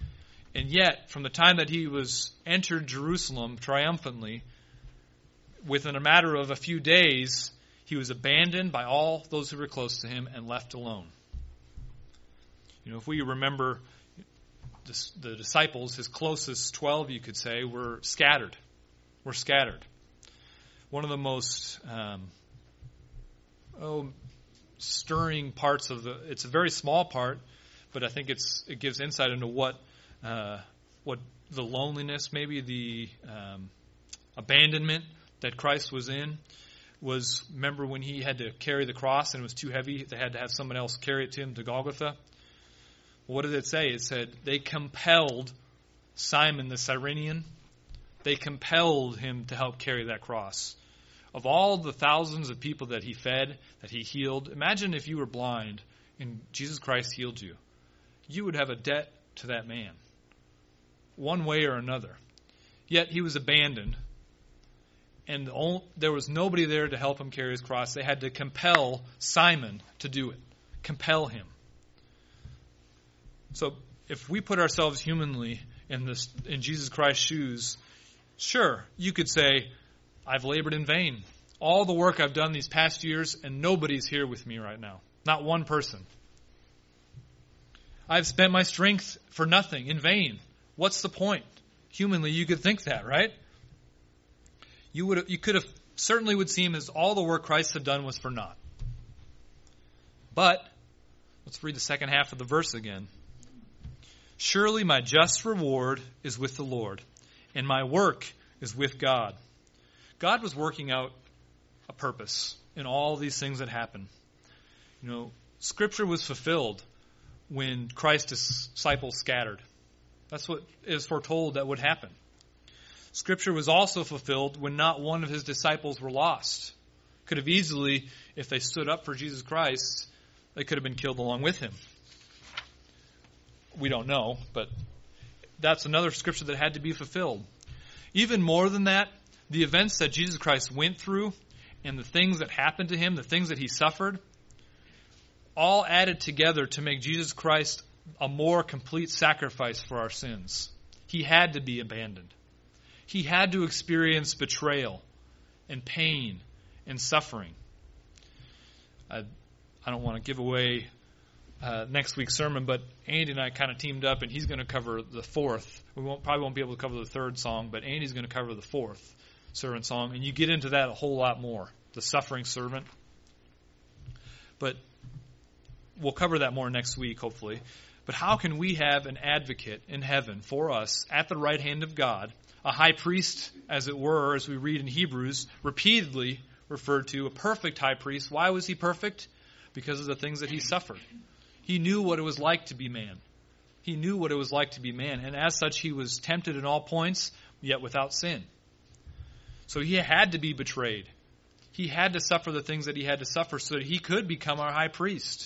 And yet, from the time that he was entered Jerusalem triumphantly, within a matter of a few days, he was abandoned by all those who were close to him and left alone. You know, if we remember the disciples, his closest twelve, you could say, were scattered. Were scattered. One of the most um, oh, stirring parts of the, it's a very small part, but I think it's it gives insight into what uh, what the loneliness, maybe the um, abandonment that Christ was in, was, remember when he had to carry the cross and it was too heavy, they had to have someone else carry it to him to Golgotha? What did it say? It said they compelled Simon the Cyrenian, they compelled him to help carry that cross. Of all the thousands of people that he fed, that he healed, imagine if you were blind and Jesus Christ healed you. You would have a debt to that man, one way or another. Yet he was abandoned, and the only, there was nobody there to help him carry his cross. They had to compel Simon to do it. Compel him. So if we put ourselves humanly in this in Jesus Christ's shoes, sure, you could say, I've labored in vain. All the work I've done these past years, and nobody's here with me right now. Not one person. I've spent my strength for nothing, in vain. What's the point? Humanly, you could think that, right? You would, you could have, certainly would seem as all the work Christ had done was for naught. But, let's read the second half of the verse again. Surely my just reward is with the Lord, and my work is with God. God was working out a purpose in all these things that happened. You know, Scripture was fulfilled when Christ's disciples scattered. That's what is foretold that would happen. Scripture was also fulfilled when not one of his disciples were lost. Could have easily, if they stood up for Jesus Christ, they could have been killed along with him. We don't know, but that's another scripture that had to be fulfilled. Even more than that, the events that Jesus Christ went through and the things that happened to him, the things that he suffered, all added together to make Jesus Christ a more complete sacrifice for our sins. He had to be abandoned. He had to experience betrayal and pain and suffering. I, I don't want to give away uh, next week's sermon, but Andy and I kind of teamed up, and he's going to cover the fourth. We won't, probably won't be able to cover the third song, but Andy's going to cover the fourth servant song, and you get into that a whole lot more, the suffering servant. But we'll cover that more next week, hopefully. But how can we have an advocate in heaven for us at the right hand of God, a high priest, as it were, as we read in Hebrews, repeatedly referred to, a perfect high priest? Why was he perfect? Because of the things that he suffered. He knew what it was like to be man. He knew what it was like to be man, and as such he was tempted in all points, yet without sin. So he had to be betrayed. He had to suffer the things that he had to suffer so that he could become our high priest.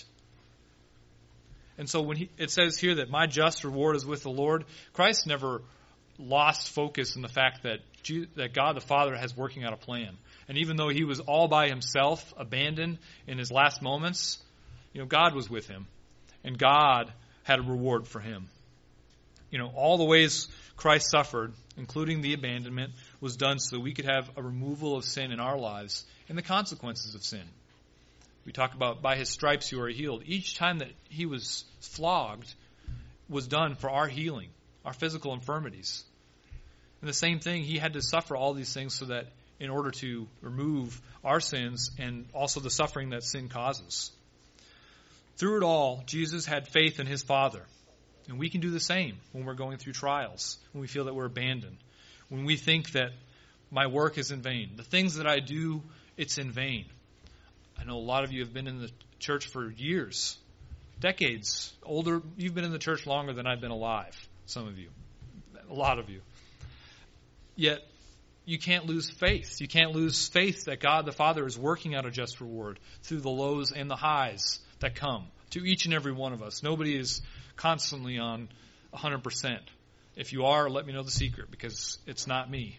And so when he, it says here that my just reward is with the Lord, Christ never lost focus in the fact that Jesus, that God the Father has working out a plan. And even though he was all by himself, abandoned in his last moments, you know, God was with him. And God had a reward for him. You know, all the ways Christ suffered, including the abandonment, was done so we could have a removal of sin in our lives and the consequences of sin. We talk about by his stripes you are healed. Each time that he was flogged was done for our healing, our physical infirmities. And the same thing, he had to suffer all these things so that in order to remove our sins and also the suffering that sin causes. Through it all, Jesus had faith in his Father. And we can do the same when we're going through trials, when we feel that we're abandoned, when we think that my work is in vain. The things that I do, it's in vain. I know a lot of you have been in the church for years, decades, older. You've been in the church longer than I've been alive, some of you, a lot of you. Yet, you can't lose faith. You can't lose faith that God the Father is working out a just reward through the lows and the highs that come to each and every one of us. Nobody is constantly on one hundred percent. If you are, let me know the secret, because it's not me.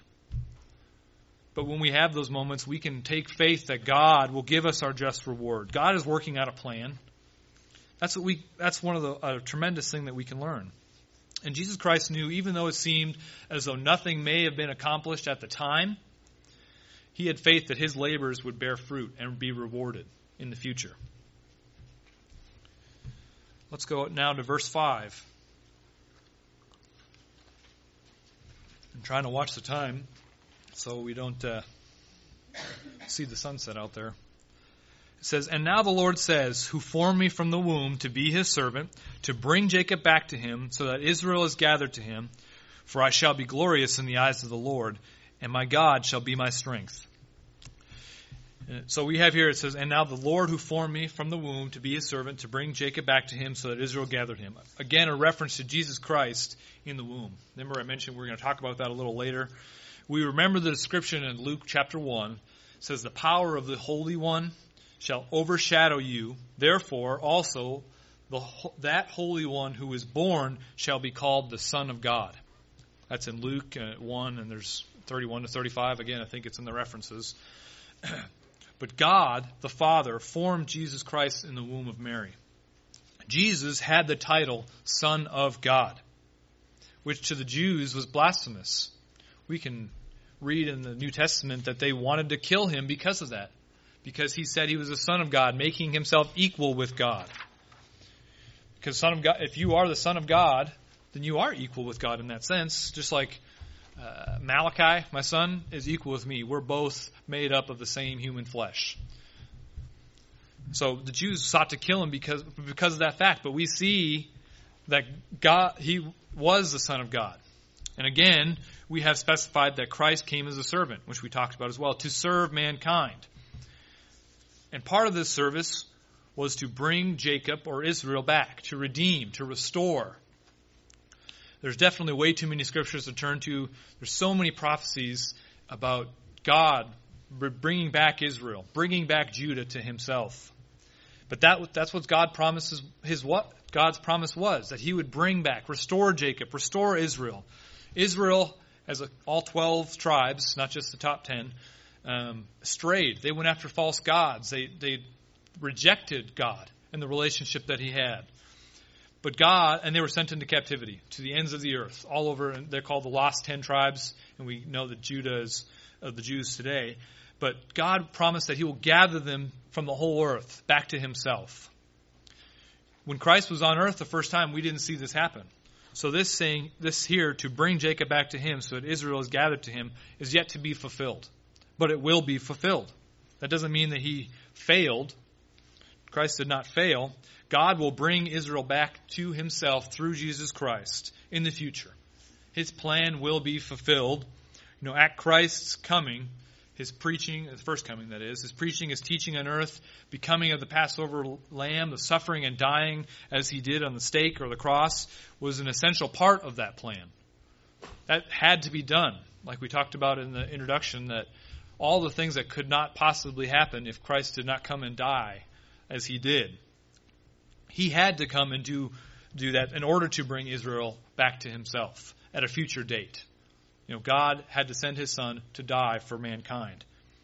But when we have those moments, we can take faith that God will give us our just reward. God is working out a plan. That's what we. That's one of the a tremendous thing that we can learn. And Jesus Christ knew, even though it seemed as though nothing may have been accomplished at the time, he had faith that his labors would bear fruit and be rewarded in the future. Let's go now to verse five. I'm trying to watch the time so we don't uh, see the sunset out there. It says, "And now the Lord says, who formed me from the womb to be his servant, to bring Jacob back to him, so that Israel is gathered to him. For I shall be glorious in the eyes of the Lord, and my God shall be my strength." So we have here, it says, "And now the Lord who formed me from the womb to be his servant, to bring Jacob back to him, so that Israel gathered him." Again, a reference to Jesus Christ in the womb. Remember I mentioned we're going to talk about that a little later. We remember the description in Luke chapter one. It says, "The power of the Holy One shall overshadow you. Therefore also the, that Holy One who is born shall be called the Son of God." That's in Luke one, and there's thirty-one to thirty-five. Again, I think it's in the references. But God, the Father, formed Jesus Christ in the womb of Mary. Jesus had the title Son of God, which to the Jews was blasphemous. We can read in the New Testament that they wanted to kill him because of that, because he said he was the Son of God, making himself equal with God. Because Son of God, if you are the Son of God, then you are equal with God in that sense, just like Uh, Malachi, my son, is equal with me. We're both made up of the same human flesh. So the Jews sought to kill him because because of that fact. But we see that God, he was the Son of God. And again, we have specified that Christ came as a servant, which we talked about as well, to serve mankind. And part of this service was to bring Jacob or Israel back, to redeem, to restore. There's definitely way too many scriptures to turn to. There's so many prophecies about God bringing back Israel, bringing back Judah to himself. But that that's what God promises. His what God's promise was, that he would bring back, restore Jacob, restore Israel. Israel, as a, all twelve tribes, not just the top ten, um, strayed. They went after false gods. They they rejected God and the relationship that he had. But God, and they were sent into captivity to the ends of the earth, all over, and they're called the lost ten tribes, and we know that Judah is of the Jews today. But God promised that he will gather them from the whole earth back to himself. When Christ was on earth the first time, we didn't see this happen. So this saying, this here, to bring Jacob back to him so that Israel is gathered to him, is yet to be fulfilled. But it will be fulfilled. That doesn't mean that he failed. Christ did not fail. God will bring Israel back to himself through Jesus Christ in the future. His plan will be fulfilled. You know, at Christ's coming, his preaching, his first coming that is, his preaching, his teaching on earth, becoming of the Passover lamb, the suffering and dying as he did on the stake or the cross, was an essential part of that plan. That had to be done, like we talked about in the introduction, that all the things that could not possibly happen if Christ did not come and die as he did. He had to come and do, do that in order to bring Israel back to himself at a future date. You know, God had to send his Son to die for mankind.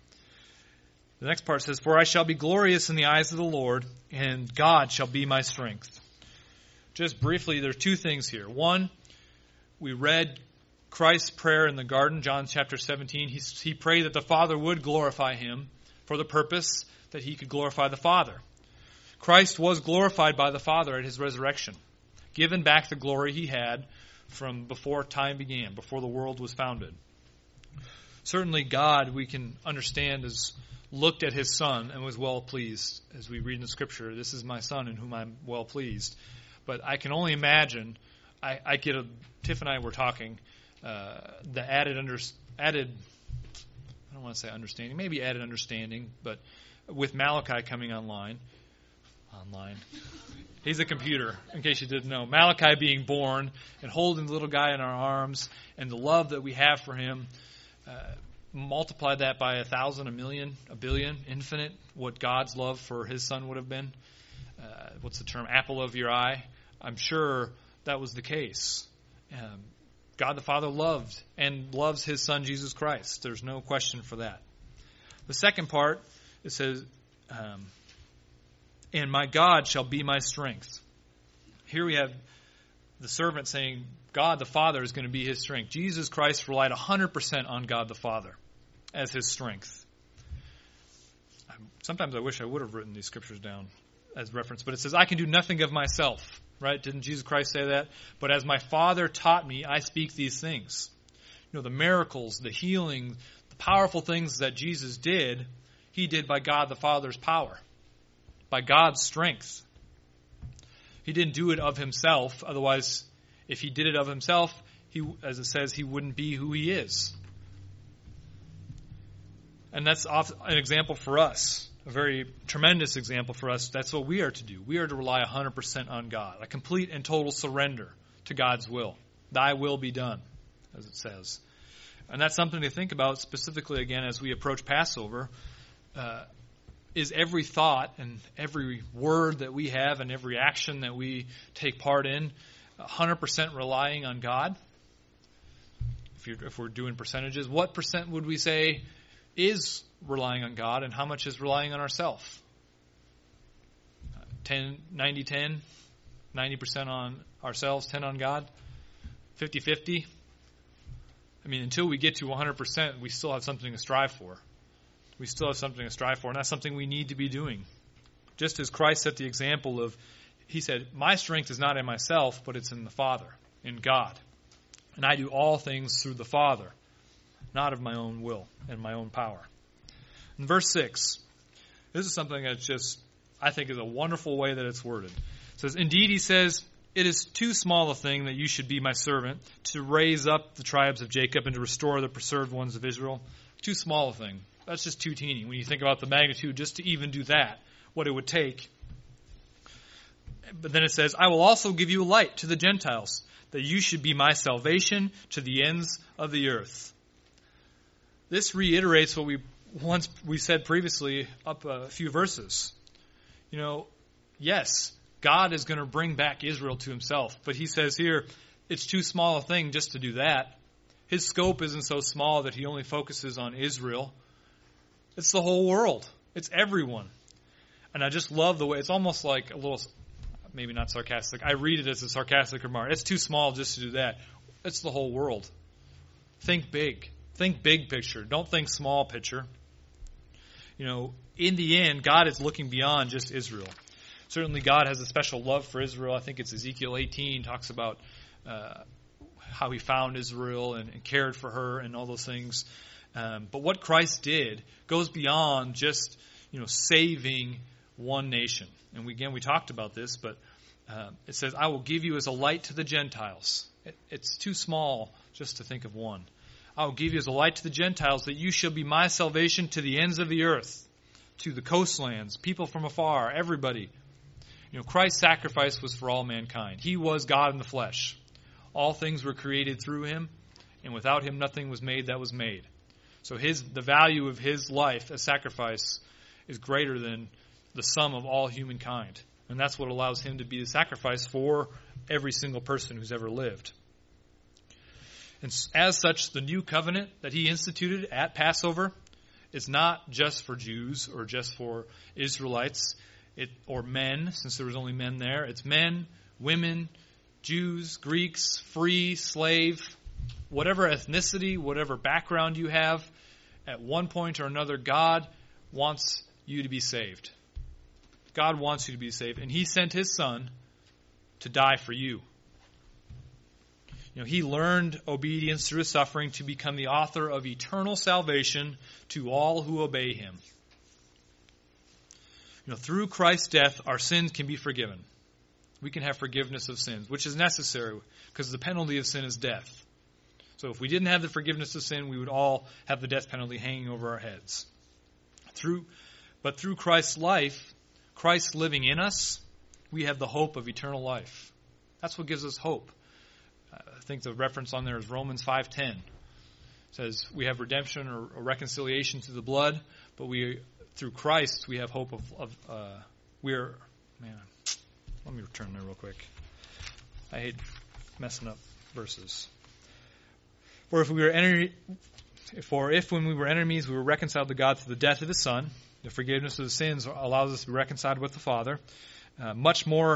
The next part says, "For I shall be glorious in the eyes of the Lord, and God shall be my strength." Just briefly, there are two things here. One, we read Christ's prayer in the garden, John chapter seventeen. He, he prayed that the Father would glorify him for the purpose that he could glorify the Father. Christ was glorified by the Father at his resurrection, given back the glory he had from before time began, before the world was founded. Certainly God, we can understand, has looked at his Son and was well pleased. As we read in the Scripture, "This is my Son in whom I'm well pleased." But I can only imagine, I, I get a, Tiff and I were talking, uh, the added, under, added, I don't want to say understanding, maybe added understanding, but with Malachi coming online, online. He's a computer, in case you didn't know. Malachi being born and holding the little guy in our arms, and the love that we have for him, uh, multiply that by a thousand, a million, a billion, infinite, what God's love for his Son would have been. Uh, what's the term? Apple of your eye. I'm sure that was the case. Um, God the Father loved and loves his Son, Jesus Christ. There's no question for that. The second part, it says, um, "And my God shall be my strength." Here we have the servant saying God the Father is going to be his strength. Jesus Christ relied one hundred percent on God the Father as his strength. Sometimes I wish I would have written these scriptures down as reference, but it says, I can do nothing of myself, right? Didn't Jesus Christ say that? But as my Father taught me, I speak these things. You know, the miracles, the healing, the powerful things that Jesus did, he did by God the Father's power, by God's strength. He didn't do it of himself. Otherwise, if he did it of himself, he, as it says, he wouldn't be who he is. And that's an example for us, a very tremendous example for us. That's what we are to do. We are to rely one hundred percent on God, a complete and total surrender to God's will. Thy will be done, as it says. And that's something to think about specifically, again, as we approach Passover. Uh, is every thought and every word that we have and every action that we take part in one hundred percent relying on God? If, you're, if we're doing percentages, what percent would we say is relying on God and how much is relying on ourselves? ten, ninety, ten, ninety percent on ourselves, ten on God, fifty fifty. I mean, until we get to one hundred percent, we still have something to strive for. We still have something to strive for, and that's something we need to be doing. Just as Christ set the example of, he said, my strength is not in myself, but it's in the Father, in God. And I do all things through the Father, not of my own will and my own power. In verse six, this is something that's just, I think, is a wonderful way that it's worded. It says, indeed, he says, it is too small a thing that you should be my servant, to raise up the tribes of Jacob and to restore the preserved ones of Israel. Too small a thing. That's just too teeny. When you think about the magnitude, just to even do that, what it would take. But then it says, I will also give you a light to the Gentiles, that you should be my salvation to the ends of the earth. This reiterates what we once we said previously up a few verses. You know, yes, God is going to bring back Israel to himself. But he says here, it's too small a thing just to do that. His scope isn't so small that he only focuses on Israel. It's the whole world. It's everyone. And I just love the way, it's almost like a little, maybe not sarcastic. I read it as a sarcastic remark. It's too small just to do that. It's the whole world. Think big. Think big picture. Don't think small picture. You know, in the end, God is looking beyond just Israel. Certainly God has a special love for Israel. I think it's Ezekiel eighteen talks about uh, how he found Israel and, and cared for her and all those things. Um, but what Christ did goes beyond just, you know, saving one nation. And we, again, we talked about this, but uh, it says, I will give you as a light to the Gentiles. It, it's too small just to think of one. I will give you as a light to the Gentiles, that you shall be my salvation to the ends of the earth, to the coastlands, people from afar, everybody. You know, Christ's sacrifice was for all mankind. He was God in the flesh. All things were created through him, and without him nothing was made that was made. So his the value of his life as sacrifice is greater than the sum of all humankind. And that's what allows him to be the sacrifice for every single person who's ever lived. And as such, the new covenant that he instituted at Passover is not just for Jews or just for Israelites it, or men, since there was only men there. It's men, women, Jews, Greeks, free, slave, whatever ethnicity, whatever background you have, at one point or another, God wants you to be saved. God wants you to be saved. And he sent his son to die for you. You know, he learned obedience through his suffering to become the author of eternal salvation to all who obey him. You know, through Christ's death, our sins can be forgiven. We can have forgiveness of sins, which is necessary because the penalty of sin is death. So if we didn't have the forgiveness of sin, we would all have the death penalty hanging over our heads. Through, but through Christ's life, Christ living in us, we have the hope of eternal life. That's what gives us hope. I think the reference on there is Romans five ten. It says we have redemption or, or reconciliation through the blood, but we through Christ we have hope of, of uh, we're man. Let me return there real quick. I hate messing up verses. For if we were enemy, for if when we were enemies we were reconciled to God through the death of His Son, the forgiveness of the sins allows us to be reconciled with the Father. Uh, much more,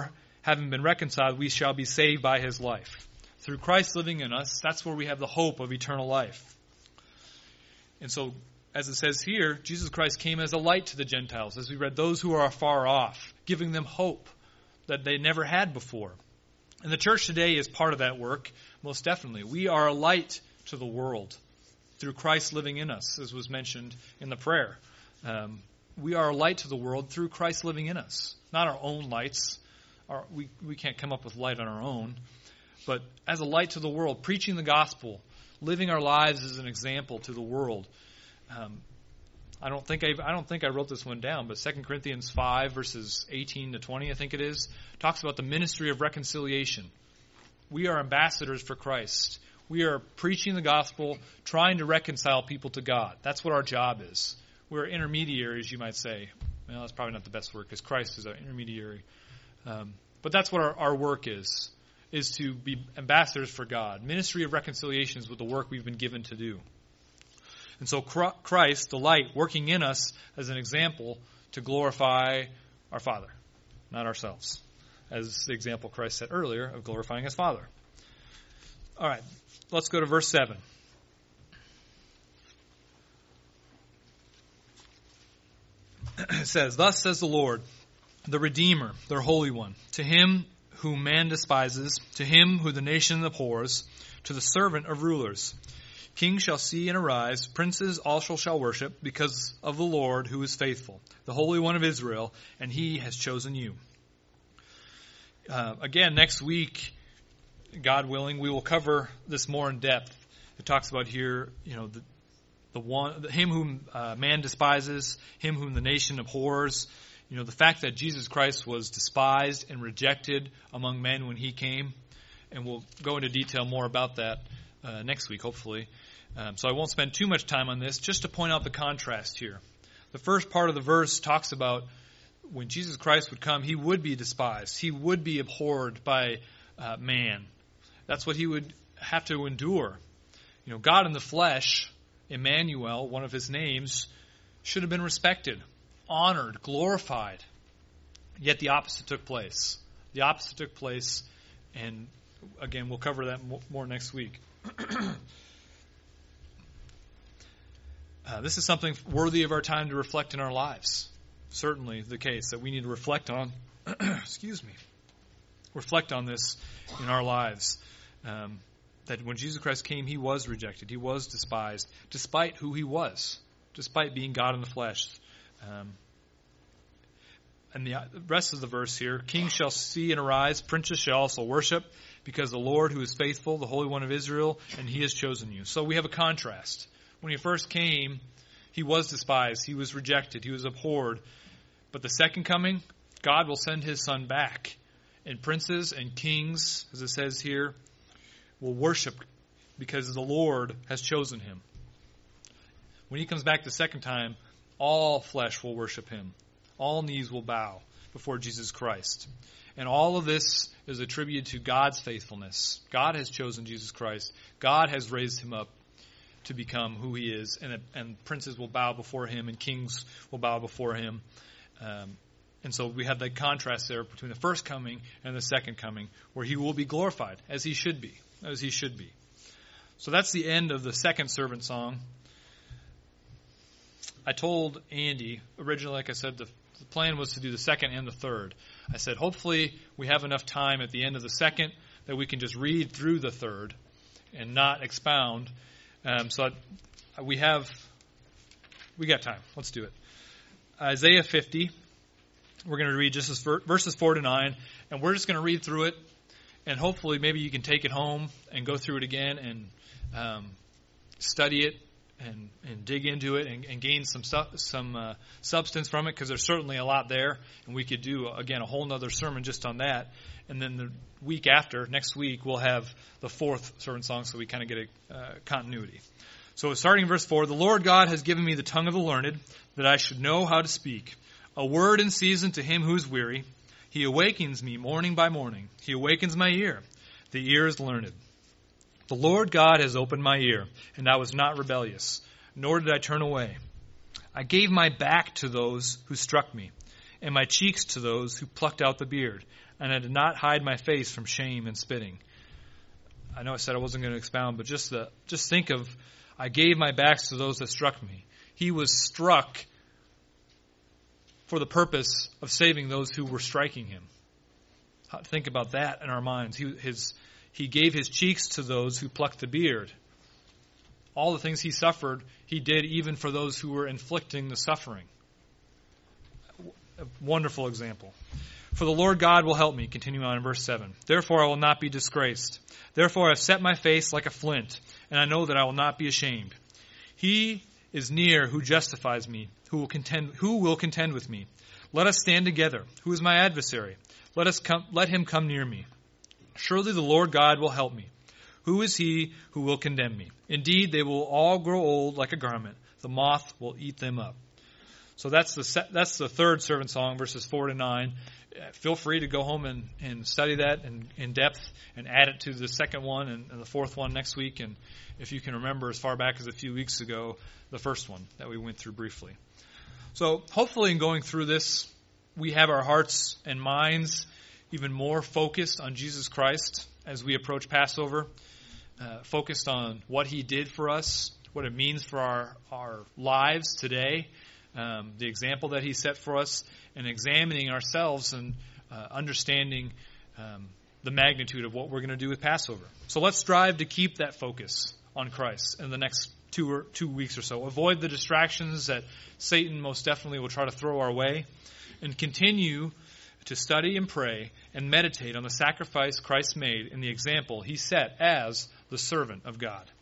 having been reconciled, we shall be saved by his life. Through Christ living in us, that's where we have the hope of eternal life. And so, as it says here, Jesus Christ came as a light to the Gentiles, as we read, those who are afar off, giving them hope that they never had before. And the church today is part of that work, most definitely. We are a light to the world through Christ living in us, as was mentioned in the prayer. Um, we are a light to the world through Christ living in us. Not our own lights. Our, we, we can't come up with light on our own. But as a light to the world, preaching the gospel, living our lives as an example to the world. Um, I don't think I I don't think I wrote this one down, but Second Corinthians five, verses eighteen to twenty, I think it is, talks about the ministry of reconciliation. We are ambassadors for Christ. We are preaching the gospel, trying to reconcile people to God. That's what our job is. We're intermediaries, you might say. Well, that's probably not the best word, because Christ is our intermediary. Um, but that's what our, our work is, is to be ambassadors for God. Ministry of reconciliation is what the work we've been given to do. And so Christ, the light, working in us as an example to glorify our Father, not ourselves, as the example Christ set earlier of glorifying his Father. All right, let's go to verse seven. It says, "Thus says the Lord, the Redeemer, their Holy One, to him whom man despises, to him who the nation abhors, to the servant of rulers. Kings shall see and arise, princes also shall worship, because of the Lord who is faithful, the Holy One of Israel, and he has chosen you." Uh, again, next week, God willing, we will cover this more in depth. It talks about here, you know, the, the one, him whom uh, man despises, him whom the nation abhors. You know, the fact that Jesus Christ was despised and rejected among men when he came. And we'll go into detail more about that uh, next week, hopefully. Um, so I won't spend too much time on this, just to point out the contrast here. The first part of the verse talks about when Jesus Christ would come, he would be despised. He would be abhorred by uh, man. That's what he would have to endure. You know, God in the flesh, Emmanuel, one of his names, should have been respected, honored, glorified. Yet the opposite took place. The opposite took place, and again, we'll cover that more next week. uh, this is something worthy of our time to reflect in our lives. Certainly the case that we need to reflect on. Excuse me. Reflect on this in our lives. Um, that when Jesus Christ came, he was rejected. He was despised, despite who he was, despite being God in the flesh. Um, and the rest of the verse here, "Kings shall see and arise, princes shall also worship, because the Lord who is faithful, the Holy One of Israel, and he has chosen you." So we have a contrast. When he first came, he was despised, he was rejected, he was abhorred. But the second coming, God will send his Son back. And princes and kings, as it says here, will worship because the Lord has chosen him. When he comes back the second time, all flesh will worship him. All knees will bow before Jesus Christ. And all of this is attributed to God's faithfulness. God has chosen Jesus Christ. God has raised him up to become who he is. And, and princes will bow before him, and kings will bow before him. Um, and so we have that contrast there between the first coming and the second coming, where he will be glorified, as he should be. As he should be. So that's the end of the second servant song. I told Andy, originally, like I said, the, the plan was to do the second and the third. I said, hopefully we have enough time at the end of the second that we can just read through the third and not expound. Um, so I, we have, we got time. Let's do it. Isaiah fifty. We're going to read just as verses four to nine, and we're just going to read through it. And hopefully maybe you can take it home and go through it again and um, study it and, and dig into it and, and gain some su- some uh, substance from it, because there's certainly a lot there. And we could do, again, a whole nother sermon just on that. And then the week after, next week, we'll have the fourth servant song, so we kind of get a uh, continuity. So starting in verse four, "The Lord God has given me the tongue of the learned, that I should know how to speak. A word in season to him who is weary. He awakens me morning by morning. He awakens my ear. The ear is learned. The Lord God has opened my ear, and I was not rebellious, nor did I turn away. I gave my back to those who struck me, and my cheeks to those who plucked out the beard, and I did not hide my face from shame and spitting. I know I said I wasn't going to expound, but just the, just think of, I gave my backs to those that struck me. He was struck for the purpose of saving those who were striking him. Think about that in our minds. He, his, he gave his cheeks to those who plucked the beard. All the things he suffered, he did even for those who were inflicting the suffering. A wonderful example. For the Lord God will help me, continuing on in verse seven. Therefore I will not be disgraced. Therefore I have set my face like a flint, and I know that I will not be ashamed. He is near who justifies me, who will contend, who will contend with me. Let us stand together. Who is my adversary? Let us come, let him come near me. Surely the Lord God will help me. Who is he who will condemn me? Indeed, they will all grow old like a garment. The moth will eat them up. So that's the that's the third servant song, verses four to nine. Feel free to go home and, and study that in, in depth and add it to the second one and, and the fourth one next week. And if you can remember as far back as a few weeks ago, the first one that we went through briefly. So hopefully in going through this, we have our hearts and minds even more focused on Jesus Christ as we approach Passover, uh, focused on what he did for us, what it means for our, our lives today, um, the example that he set for us, and examining ourselves and uh, understanding um, the magnitude of what we're going to do with Passover. So let's strive to keep that focus on Christ in the next two or two weeks or so. Avoid the distractions that Satan most definitely will try to throw our way, and continue to study and pray and meditate on the sacrifice Christ made and the example he set as the servant of God.